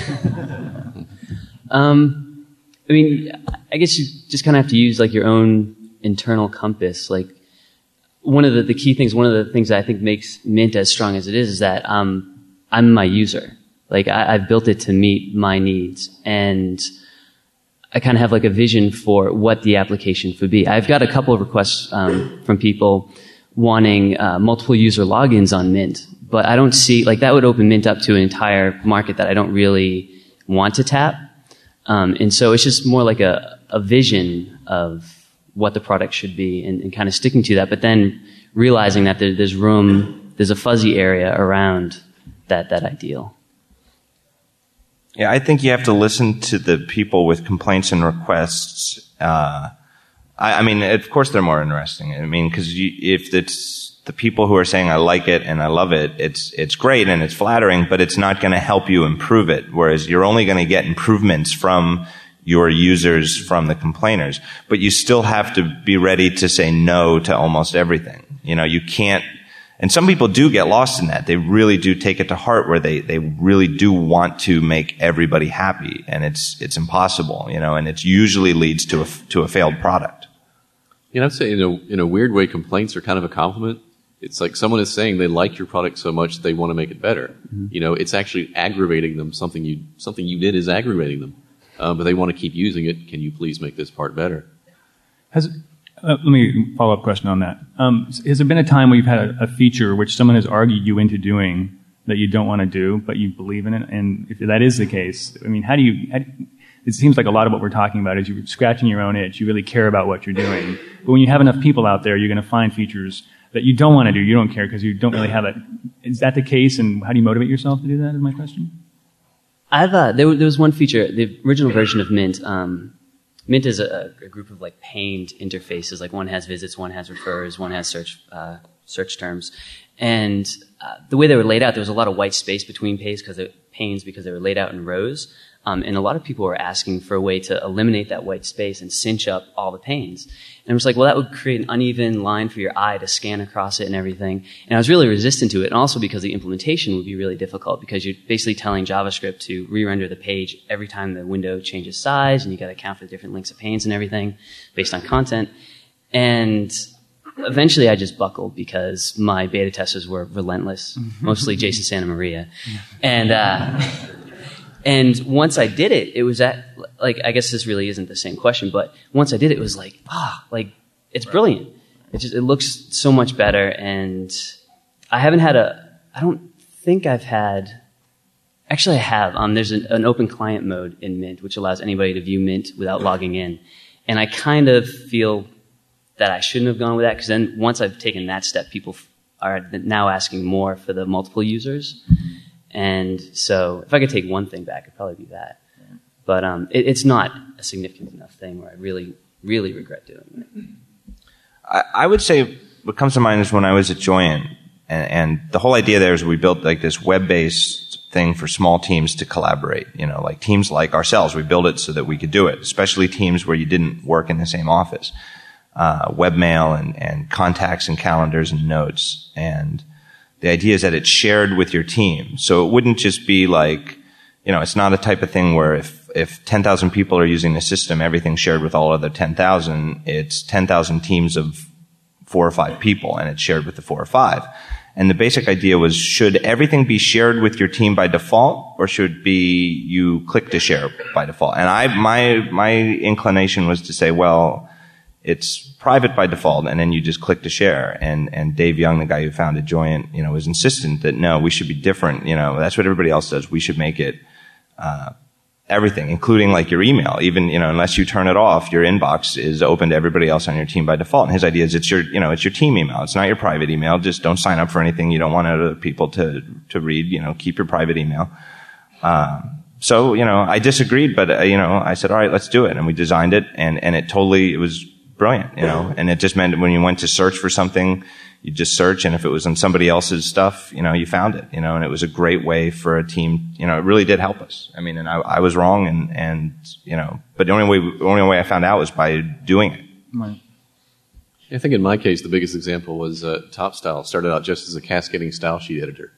um, I mean, I guess you just kind of have to use like your own internal compass. Like one of the, the key things, one of the things that I think makes Mint as strong as it is, is that um, I'm my user. Like I, I've built it to meet my needs, and I kind of have like a vision for what the application would be. I've got a couple of requests um, from people wanting uh, multiple user logins on Mint, but I don't see, like that would open Mint up to an entire market that I don't really want to tap. Um, and so it's just more like a, a vision of what the product should be, and, and kind of sticking to that, but then realizing that there, there's room, there's a fuzzy area around that, that ideal.
Yeah, I think you have to listen to the people with complaints and requests. Uh, I, I mean, of course they're more interesting. I mean, because if it's the people who are saying, I like it and I love it, it's, it's great and it's flattering, but it's not going to help you improve it. Whereas you're only going to get improvements from your users, from the complainers. But you still have to be ready to say no to almost everything. You know, you can't. And some people do get lost in that. They really do take it to heart, where they, they really do want to make everybody happy, and it's it's impossible, you know. And it usually leads to a to a failed product.
You know, I'd say in a in a weird way, complaints are kind of a compliment. It's like someone is saying they like your product so much they want to make it better. Mm-hmm. You know, it's actually aggravating them. Something you something you did is aggravating them, um, but they want to keep using it. Can you please make this part better?
Has Uh, let me follow up question on that. Um, has there been a time where you've had a, a feature which someone has argued you into doing that you don't want to do, but you believe in it? And if that is the case, I mean, how do you, how do, it seems like a lot of what we're talking about is you're scratching your own itch. You really care about what you're doing. But when you have enough people out there, you're going to find features that you don't want to do. You don't care because you don't really have it. Is that the case? And how do you motivate yourself to do that, is my question?
I've, uh, there, there was one feature, the original version of Mint, um, Mint is a, a group of like paned interfaces. Like one has visits, one has refers, one has search uh, search terms, and uh, the way they were laid out, there was a lot of white space between panes because panes because they were laid out in rows. Um, and a lot of people were asking for a way to eliminate that white space and cinch up all the panes. And I was like, well, that would create an uneven line for your eye to scan across it and everything. And I was really resistant to it, and also because the implementation would be really difficult, because you're basically telling JavaScript to re-render the page every time the window changes size, and you got to account for the different lengths of panes and everything based on content. And eventually I just buckled because my beta testers were relentless, mostly Jason Santa Maria. And, uh, and once I did it, it was at, like, I guess this really isn't the same question, but once I did it, it was like, ah, like, it's brilliant. It just, it looks so much better. And I haven't had a, I don't think I've had, actually I have, um, there's an, an open client mode in Mint, which allows anybody to view Mint without logging in. And I kind of feel that I shouldn't have gone with that, because then once I've taken that step, people are now asking more for the multiple users. And so if I could take one thing back, it'd probably be that. But um, it, it's not a significant enough thing where I really, really regret doing it.
I, I would say what comes to mind is when I was at Joyent, and, and the whole idea there is we built like this web-based thing for small teams to collaborate. You know, like teams like ourselves, we built it so that we could do it, especially teams where you didn't work in the same office. Uh, webmail and, and contacts and calendars and notes. And the idea is that it's shared with your team. So it wouldn't just be like, you know, it's not a type of thing where if, if ten thousand people are using the system, everything's shared with all other ten thousand. It's ten thousand teams of four or five people, and it's shared with the four or five. And the basic idea was, should everything be shared with your team by default, or should it be you click to share by default? And I, my, my inclination was to say, well, it's private by default, and then you just click to share. And, and Dave Young, the guy who founded Joyent, you know, was insistent that no, we should be different. You know, that's what everybody else does. We should make it, uh, everything, including like your email. Even, you know, unless you turn it off, your inbox is open to everybody else on your team by default. And his idea is it's your, you know, it's your team email. It's not your private email. Just don't sign up for anything you don't want other people to, to read. You know, keep your private email. Um, so, you know, I disagreed, but, uh, you know, I said, all right, let's do it. And we designed it, and, and it totally, it was brilliant, you know, and it just meant when you went to search for something, you just search, and if it was on somebody else's stuff, you know, you found it, you know, and it was a great way for a team, you know, it really did help us. I mean, and I, I was wrong, and, and, you know, but the only way, the only way I found out was by doing it.
Right.
I think in my case, the biggest example was uh, TopStyle. Started out just as a cascading style sheet editor.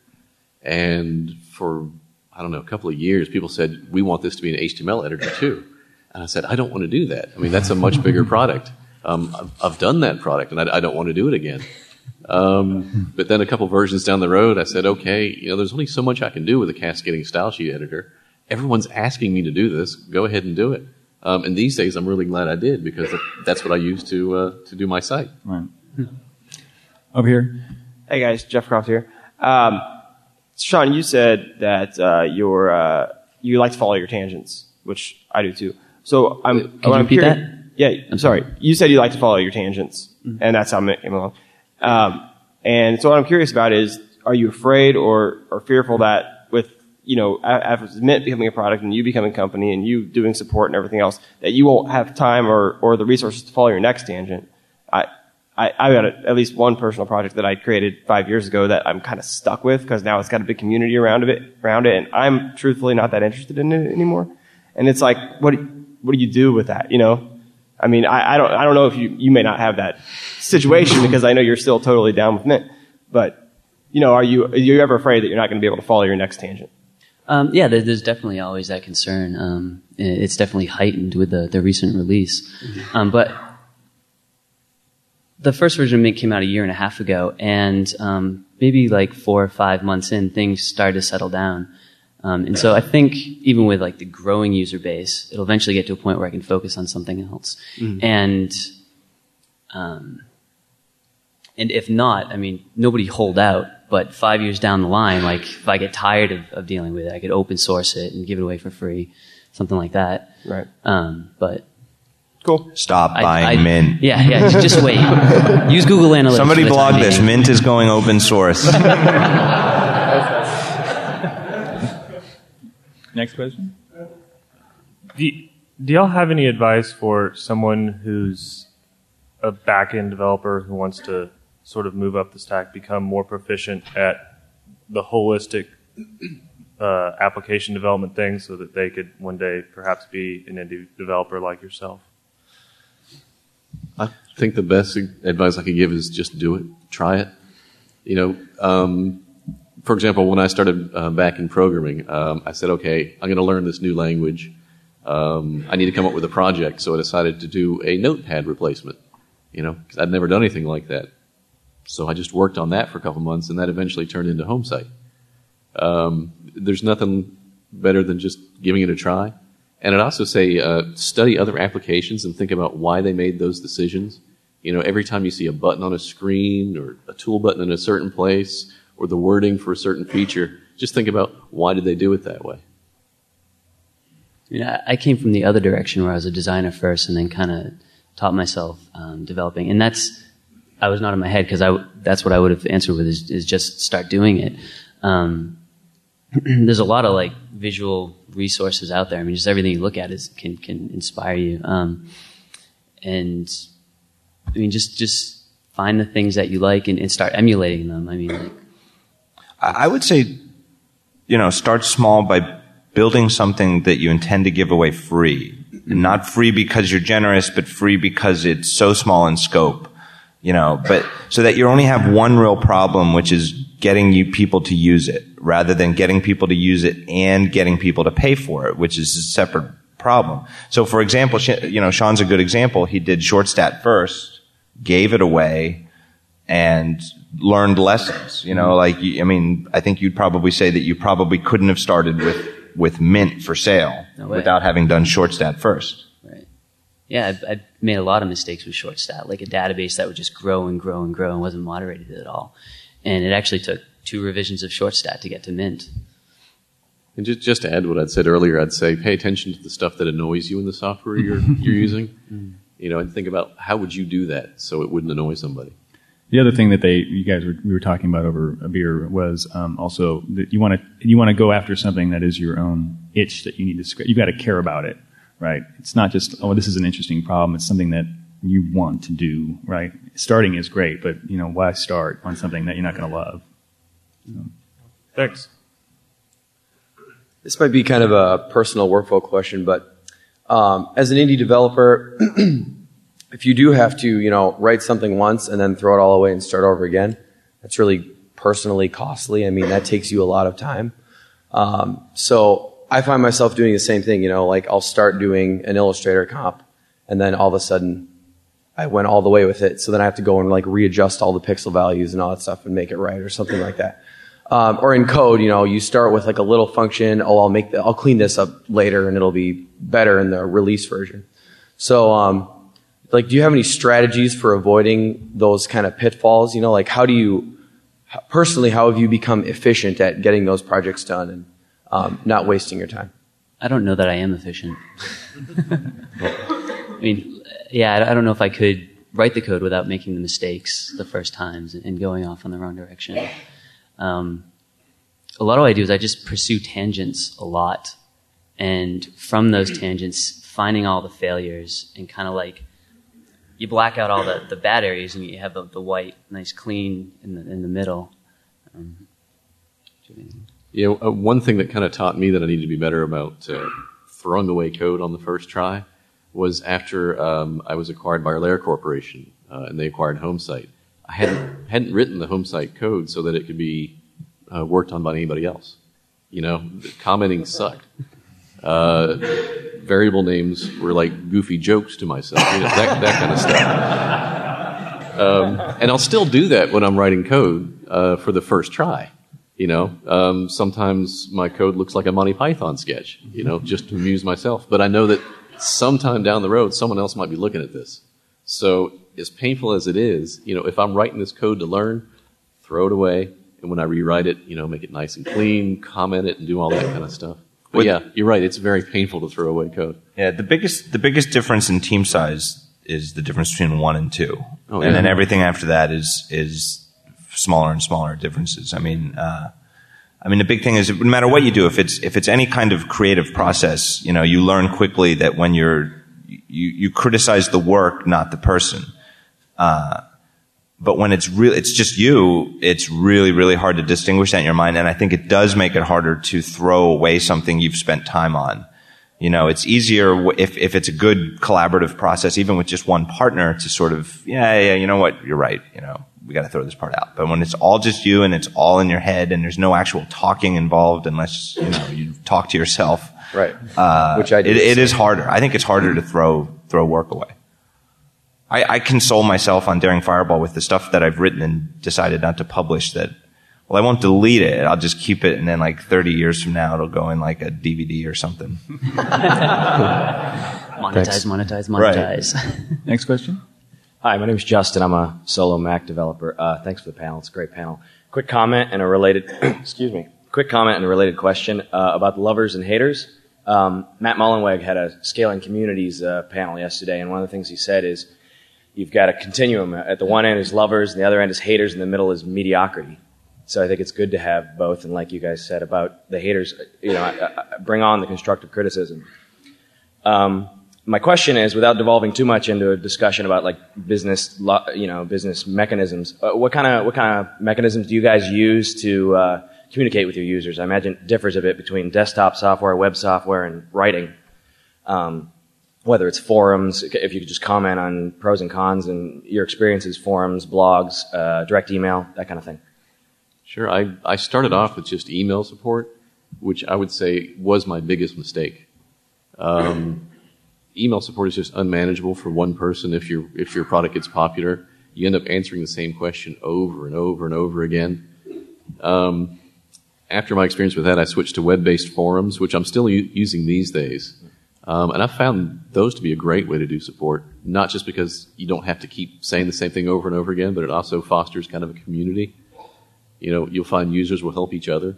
And for, I don't know, a couple of years, people said, we want this to be an H T M L editor too. And I said, I don't want to do that. I mean, that's a much bigger product. Um, I've, I've done that product, and I, I don't want to do it again. Um, but then a couple versions down the road, I said, okay, you know, there's only so much I can do with a cascading style sheet editor. Everyone's asking me to do this. Go ahead and do it. Um, and these days, I'm really glad I did, because that's what I use to uh, to do my site.
Right. Over here.
Hey guys, Jeff Croft here. Um, Sean, you said that uh, you're uh, you like to follow your tangents, which I do too. So I'm.
Could you
I'm
repeat
curious,
that?
Yeah, I'm sorry. You said you like to follow your tangents, mm-hmm. and that's how it came along. Um, and so what I'm curious about is, are you afraid or, or fearful that with, you know, after Mint becoming a product and you becoming a company and you doing support and everything else, that you won't have time or, or the resources to follow your next tangent? I, I, I've got a, at least one personal project that I created five years ago that I'm kind of stuck with, because now it's got a big community around it, around it, and I'm truthfully not that interested in it anymore. And it's like, what, what do you do with that, you know? I mean, I, I don't, I don't know if you, you may not have that situation, because I know you're still totally down with Mint. But, you know, are you, are you ever afraid that you're not going to be able to follow your next tangent?
Um, yeah, there, there's definitely always that concern. Um, it's definitely heightened with the, the recent release. Mm-hmm. Um, but the first version of Mint came out a year and a half ago, and um, maybe like four or five months in, things started to settle down. Um, and so I think even with like the growing user base, it'll eventually get to a point where I can focus on something else. Mm-hmm. And, um, and if not, I mean, nobody hold out, but five years down the line, like if I get tired of, of dealing with it, I could open source it and give it away for free, something like that.
Right.
Um, but.
Cool.
Stop
I,
buying
I,
Mint.
Yeah, yeah, just wait. Use Google Analytics.
Somebody blog this. Mint is going open source.
Next question.
Do, y- do y'all have any advice for someone who's a back-end developer who wants to sort of move up the stack, become more proficient at the holistic uh, application development thing, so that they could one day perhaps be an indie developer like yourself?
I think the best advice I could give is just do it. Try it. You know, um, for example, when I started uh, back in programming, um, I said, okay, I'm going to learn this new language. Um, I need to come up with a project, so I decided to do a Notepad replacement. you know, 'cause I'd never done anything like that. So I just worked on that for a couple months, and that eventually turned into HomeSite. Um, there's nothing better than just giving it a try. And I'd also say uh, study other applications and think about why they made those decisions. You know, every time you see a button on a screen or a tool button in a certain place or the wording for a certain feature, just think about why did they do it that way.
You know, I came from the other direction where I was a designer first and then kind of taught myself um, developing. And that's, I was not in my head because I, that's what I would have answered with is, is just start doing it. Um, there's a lot of like visual resources out there. I mean, just everything you look at is can can inspire you. Um, and I mean, just just find the things that you like and, and start emulating them. I mean, like,
I would say, you know, start small by building something that you intend to give away free. Not free because you're generous, but free because it's so small in scope. You know, but so that you only have one real problem, which is getting you people to use it, rather than getting people to use it and getting people to pay for it, which is a separate problem. So, for example, you know, Sean's a good example. He did ShortStat first, gave it away, and learned lessons. You know, like I mean, I think you'd probably say that you probably couldn't have started with with Mint for sale
No
without having done ShortStat first.
Right. Yeah, I've, I've made a lot of mistakes with ShortStat, like a database that would just grow and grow and grow and wasn't moderated at all. And it actually took two revisions of ShortStat to get to Mint.
And just, just to add what I'd said earlier, I'd say pay attention to the stuff that annoys you in the software you're, you're using. Mm. You know, and think about how would you do that so it wouldn't annoy somebody.
The other thing that they, you guys were, we were talking about over a beer was um, also that you want to you want to go after something that is your own itch that you need to scratch. You've got to care about it, right? It's not just, oh, this is an interesting problem. It's something that you want to do, right? Starting is great, but you know, why start on something that you're not going to love? So.
Thanks.
This might be kind of a personal workflow question, but um, as an indie developer, if you do have to, you know, write something once and then throw it all away and start over again, that's really personally costly. I mean, that takes you a lot of time. Um, so I find myself doing the same thing, you know, like I'll start doing an Illustrator comp and then all of a sudden I went all the way with it. So then I have to go and like readjust all the pixel values and all that stuff and make it right or something like that. Um, or in code, you know, you start with like a little function. Oh, I'll make the, I'll clean this up later and it'll be better in the release version. So, um, like, do you have any strategies for avoiding those kind of pitfalls? You know, like how do you, personally, how have you become efficient at getting those projects done and um, not wasting your time?
I don't know that I am efficient. I mean, yeah, I don't know if I could write the code without making the mistakes the first times and going off on the wrong direction. Um, a lot of what I do is I just pursue tangents a lot. And from those tangents, finding all the failures and kind of like, you black out all the, the bad areas and you have the, the white, nice clean in the, in the middle. Um,
yeah, uh, one thing that kind of taught me that I needed to be better about uh, throwing away code on the first try was after um, I was acquired by Arlair Corporation uh, and they acquired HomeSite. I hadn't hadn't written the HomeSite code so that it could be uh, worked on by anybody else. You know, commenting sucked. Uh, variable names were like goofy jokes to myself, you know, that, that kind of stuff. Um, and I'll still do that when I'm writing code uh, for the first try. You know, um, sometimes my code looks like a Monty Python sketch, you know, just to amuse myself. But I know that sometime down the road, someone else might be looking at this. So as painful as it is, you know, if I'm writing this code to learn, throw it away. And when I rewrite it, you know, make it nice and clean, comment it, and do all that kind of stuff. But yeah, you're right. It's very painful to throw away code.
Yeah, the biggest the biggest difference in team size is the difference between one and two,
oh,
and
yeah.
then everything after that is is smaller and smaller differences. I mean, uh, I mean the big thing is no matter what you do, if it's if it's any kind of creative process, you know, you learn quickly that when you're you you criticize the work, not the person. Uh, But when it's real, it's just you, it's really, really hard to distinguish that in your mind. And I think it does make it harder to throw away something you've spent time on. You know, it's easier if, if it's a good collaborative process, even with just one partner to sort of, yeah, yeah, you know what, you're right. You know, we got to throw this part out. But when it's all just you and it's all in your head and there's no actual talking involved unless, you know, you talk to yourself.
Right.
Uh,
Which I do.
It, it is harder. I think it's harder to throw, throw work away. I, I console myself on Daring Fireball with the stuff that I've written and decided not to publish that, well, I won't delete it. I'll just keep it, and then like thirty years from now, it'll go in like a D V D or something.
Monetize, monetize, monetize.
Right. Next question.
Hi, my name is Justin. I'm a solo Mac developer. Uh, thanks for the panel. It's a great panel. Quick comment and a related, excuse me, quick comment and a related question uh, about the lovers and haters. Um, Matt Mullenweg had a Scaling Communities uh, panel yesterday, and one of the things he said is you've got a continuum. At the one end is lovers, and the other end is haters, and the middle is mediocrity. So I think it's good to have both, and like you guys said about the haters, you know, bring on the constructive criticism. Um, my question is, without devolving too much into a discussion about like business, you know, business mechanisms, uh, what kind of what kind of mechanisms do you guys use to uh, communicate with your users? I imagine it differs a bit between desktop software, web software, and writing. Um, whether it's forums, if you could just comment on pros and cons and your experiences, forums, blogs, uh, direct email, that kind of thing.
Sure. I, I started off with just email support, which I would say was my biggest mistake. Um, email support is just unmanageable for one person. If your if your product gets popular, you end up answering the same question over and over and over again. Um, after my experience with that, I switched to web-based forums, which I'm still u- using these days. Um, and I found those to be a great way to do support, not just because you don't have to keep saying the same thing over and over again, but it also fosters kind of a community. You know, you'll find users will help each other.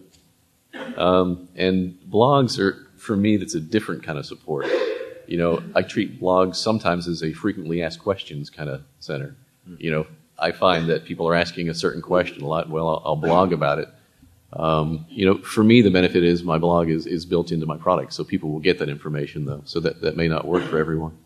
Um, and blogs are, for me, that's a different kind of support. You know, I treat blogs sometimes as a frequently asked questions kind of center. You know, I find that people are asking a certain question a lot. Well, I'll, I'll blog about it. Um, you know, for me, the benefit is my blog is, is built into my product, so people will get that information, though. So that, that may not work for everyone.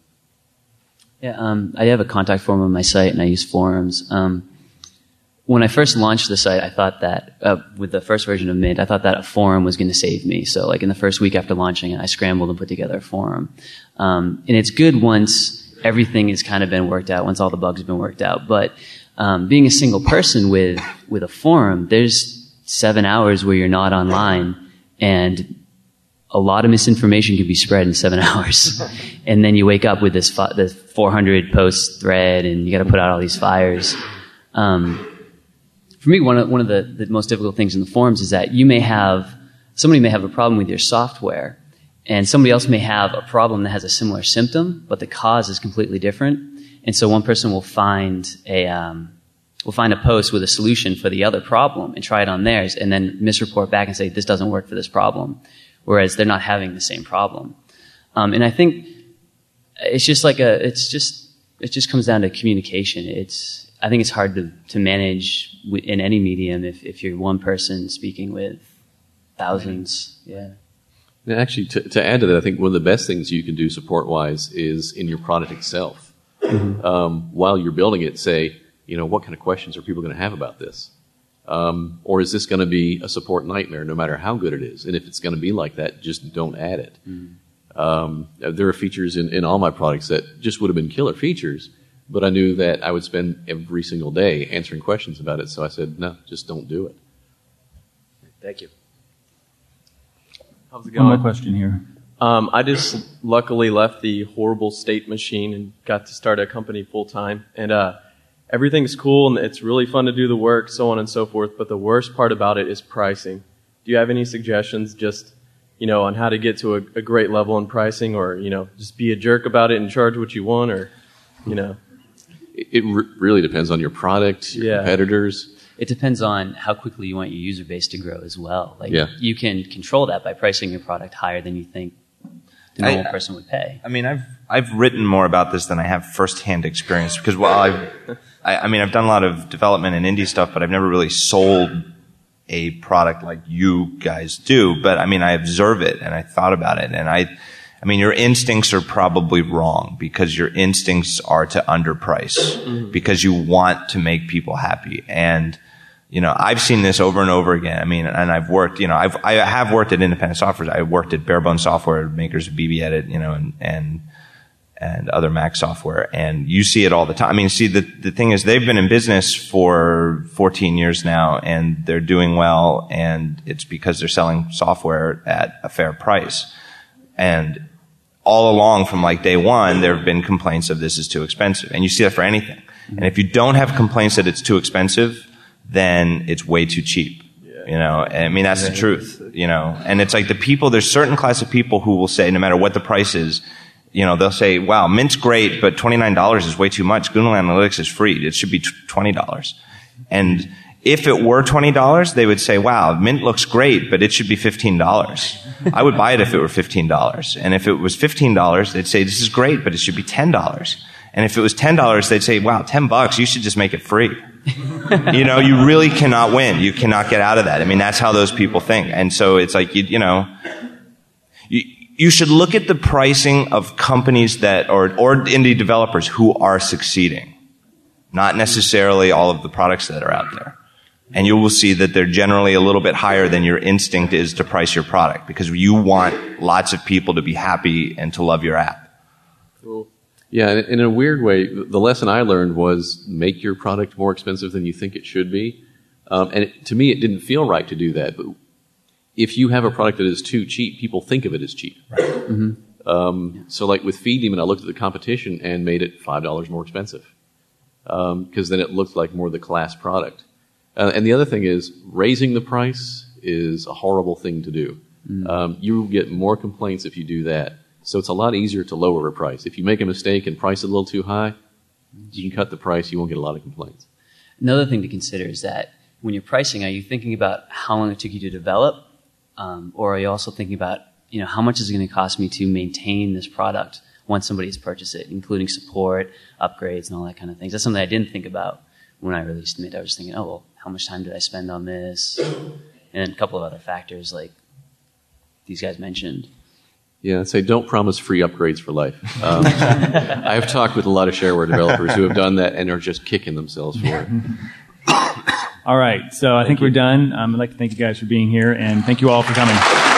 Yeah, um, I have a contact form on my site, and I use forums. Um, when I first launched the site, I thought that, uh, with the first version of Mint, I thought that a forum was going to save me. So, like, in the first week after launching it, I scrambled and put together a forum. Um, and it's good once everything has kind of been worked out, once all the bugs have been worked out. But um, being a single person with with a forum, there's seven hours where you're not online, and a lot of misinformation can be spread in seven hours. And then you wake up with this fi- this four hundred post thread, and you got to put out all these fires. Um, for me, one of one of the, the most difficult things in the forums is that you may have somebody may have a problem with your software, and somebody else may have a problem that has a similar symptom, but the cause is completely different. And so one person will find a um, will find a post with a solution for the other problem and try it on theirs, and then misreport back and say this doesn't work for this problem, whereas they're not having the same problem. Um, and I think it's just like a it's just it just comes down to communication. It's I think it's hard to, to manage in any medium if, if you're one person speaking with thousands. Yeah.
And actually, to, to add to that, I think one of the best things you can do support-wise is in your product itself. Mm-hmm. Um, while you're building it, say, you know, what kind of questions are people going to have about this? Um, or is this going to be a support nightmare no matter how good it is? And if it's going to be like that, just don't add it. Mm-hmm. Um, there are features in, in all my products that just would have been killer features, but I knew that I would spend every single day answering questions about it, so I said, no, just don't do it.
Thank you.
How's it going?
One more question here.
Um, I just luckily left the horrible state machine and got to start a company full time. And uh, everything's cool and it's really fun to do the work, so on and so forth. But the worst part about it is pricing. Do you have any suggestions just, you know, on how to get to a, a great level in pricing, or, you know, just be a jerk about it and charge what you want, or, you know?
It, it re- really depends on your product, your
yeah.
competitors.
It depends on how quickly you want your user base to grow as well. Like,
yeah.
you can control that by pricing your product higher than you think the normal I, person would pay.
I mean, I've I've written more about this than I have firsthand experience, because while I've, I, I mean, I've done a lot of development and indie stuff, but I've never really sold a product like you guys do. But I mean, I observe it and I thought about it, and I, I mean, your instincts are probably wrong, because your instincts are to underprice mm-hmm. because you want to make people happy. And you know, I've seen this over and over again. I mean, and I've worked, you know, I've, I have worked at independent software. I worked at Barebones Software, makers of B B Edit, you know, and, and, and other Mac software. And you see it all the time. I mean, see, the, the thing is, they've been in business for fourteen years now, and they're doing well, and it's because they're selling software at a fair price. And all along from like day one, there have been complaints of this is too expensive. And you see that for anything. And if you don't have complaints that it's too expensive, then it's way too cheap. You know, I mean, that's the truth, you know, and it's like the people, there's certain class of people who will say, no matter what the price is, you know, they'll say, wow, Mint's great, but twenty-nine dollars is way too much. Google Analytics is free. It should be twenty dollars. And if it were twenty dollars, they would say, wow, Mint looks great, but it should be fifteen dollars. I would buy it if it were fifteen dollars. And if it was fifteen dollars, they'd say, this is great, but it should be ten dollars. And if it was ten dollars, they'd say, wow, ten bucks, you should just make it free. You know, you really cannot win. You cannot get out of that. I mean, that's how those people think. And so it's like, you, you know, you, you should look at the pricing of companies that, or, or indie developers who are succeeding, not necessarily all of the products that are out there. And you will see that they're generally a little bit higher than your instinct is to price your product, because you want lots of people to be happy and to love your app.
Cool. Yeah, and in a weird way, the lesson I learned was make your product more expensive than you think it should be. Um, and it, to me, it didn't feel right to do that. But if you have a product that is too cheap, people think of it as cheap. Right. Mm-hmm. Um, yeah. So like with Feed Demon, I looked at the competition and made it five dollars more expensive. Because um, then it looked like more the class product. Uh, and the other thing is, raising the price is a horrible thing to do. Mm. Um, you get more complaints if you do that. So it's a lot easier to lower a price. If you make a mistake and price it a little too high, you can cut the price. You won't get a lot of complaints.
Another thing to consider is that when you're pricing, are you thinking about how long it took you to develop? Um, or are you also thinking about, you know, how much is it going to cost me to maintain this product once somebody has purchased it, including support, upgrades, and all that kind of things? That's something I didn't think about when I released Mint. I was just thinking, oh, well, how much time did I spend on this? And a couple of other factors like these guys mentioned.
Yeah, I'd say don't promise free upgrades for life. Um, I've talked with a lot of shareware developers who have done that and are just kicking themselves for it.
All right, so I think we're done. Um, I'd like to thank you guys for being here, and thank you all for coming.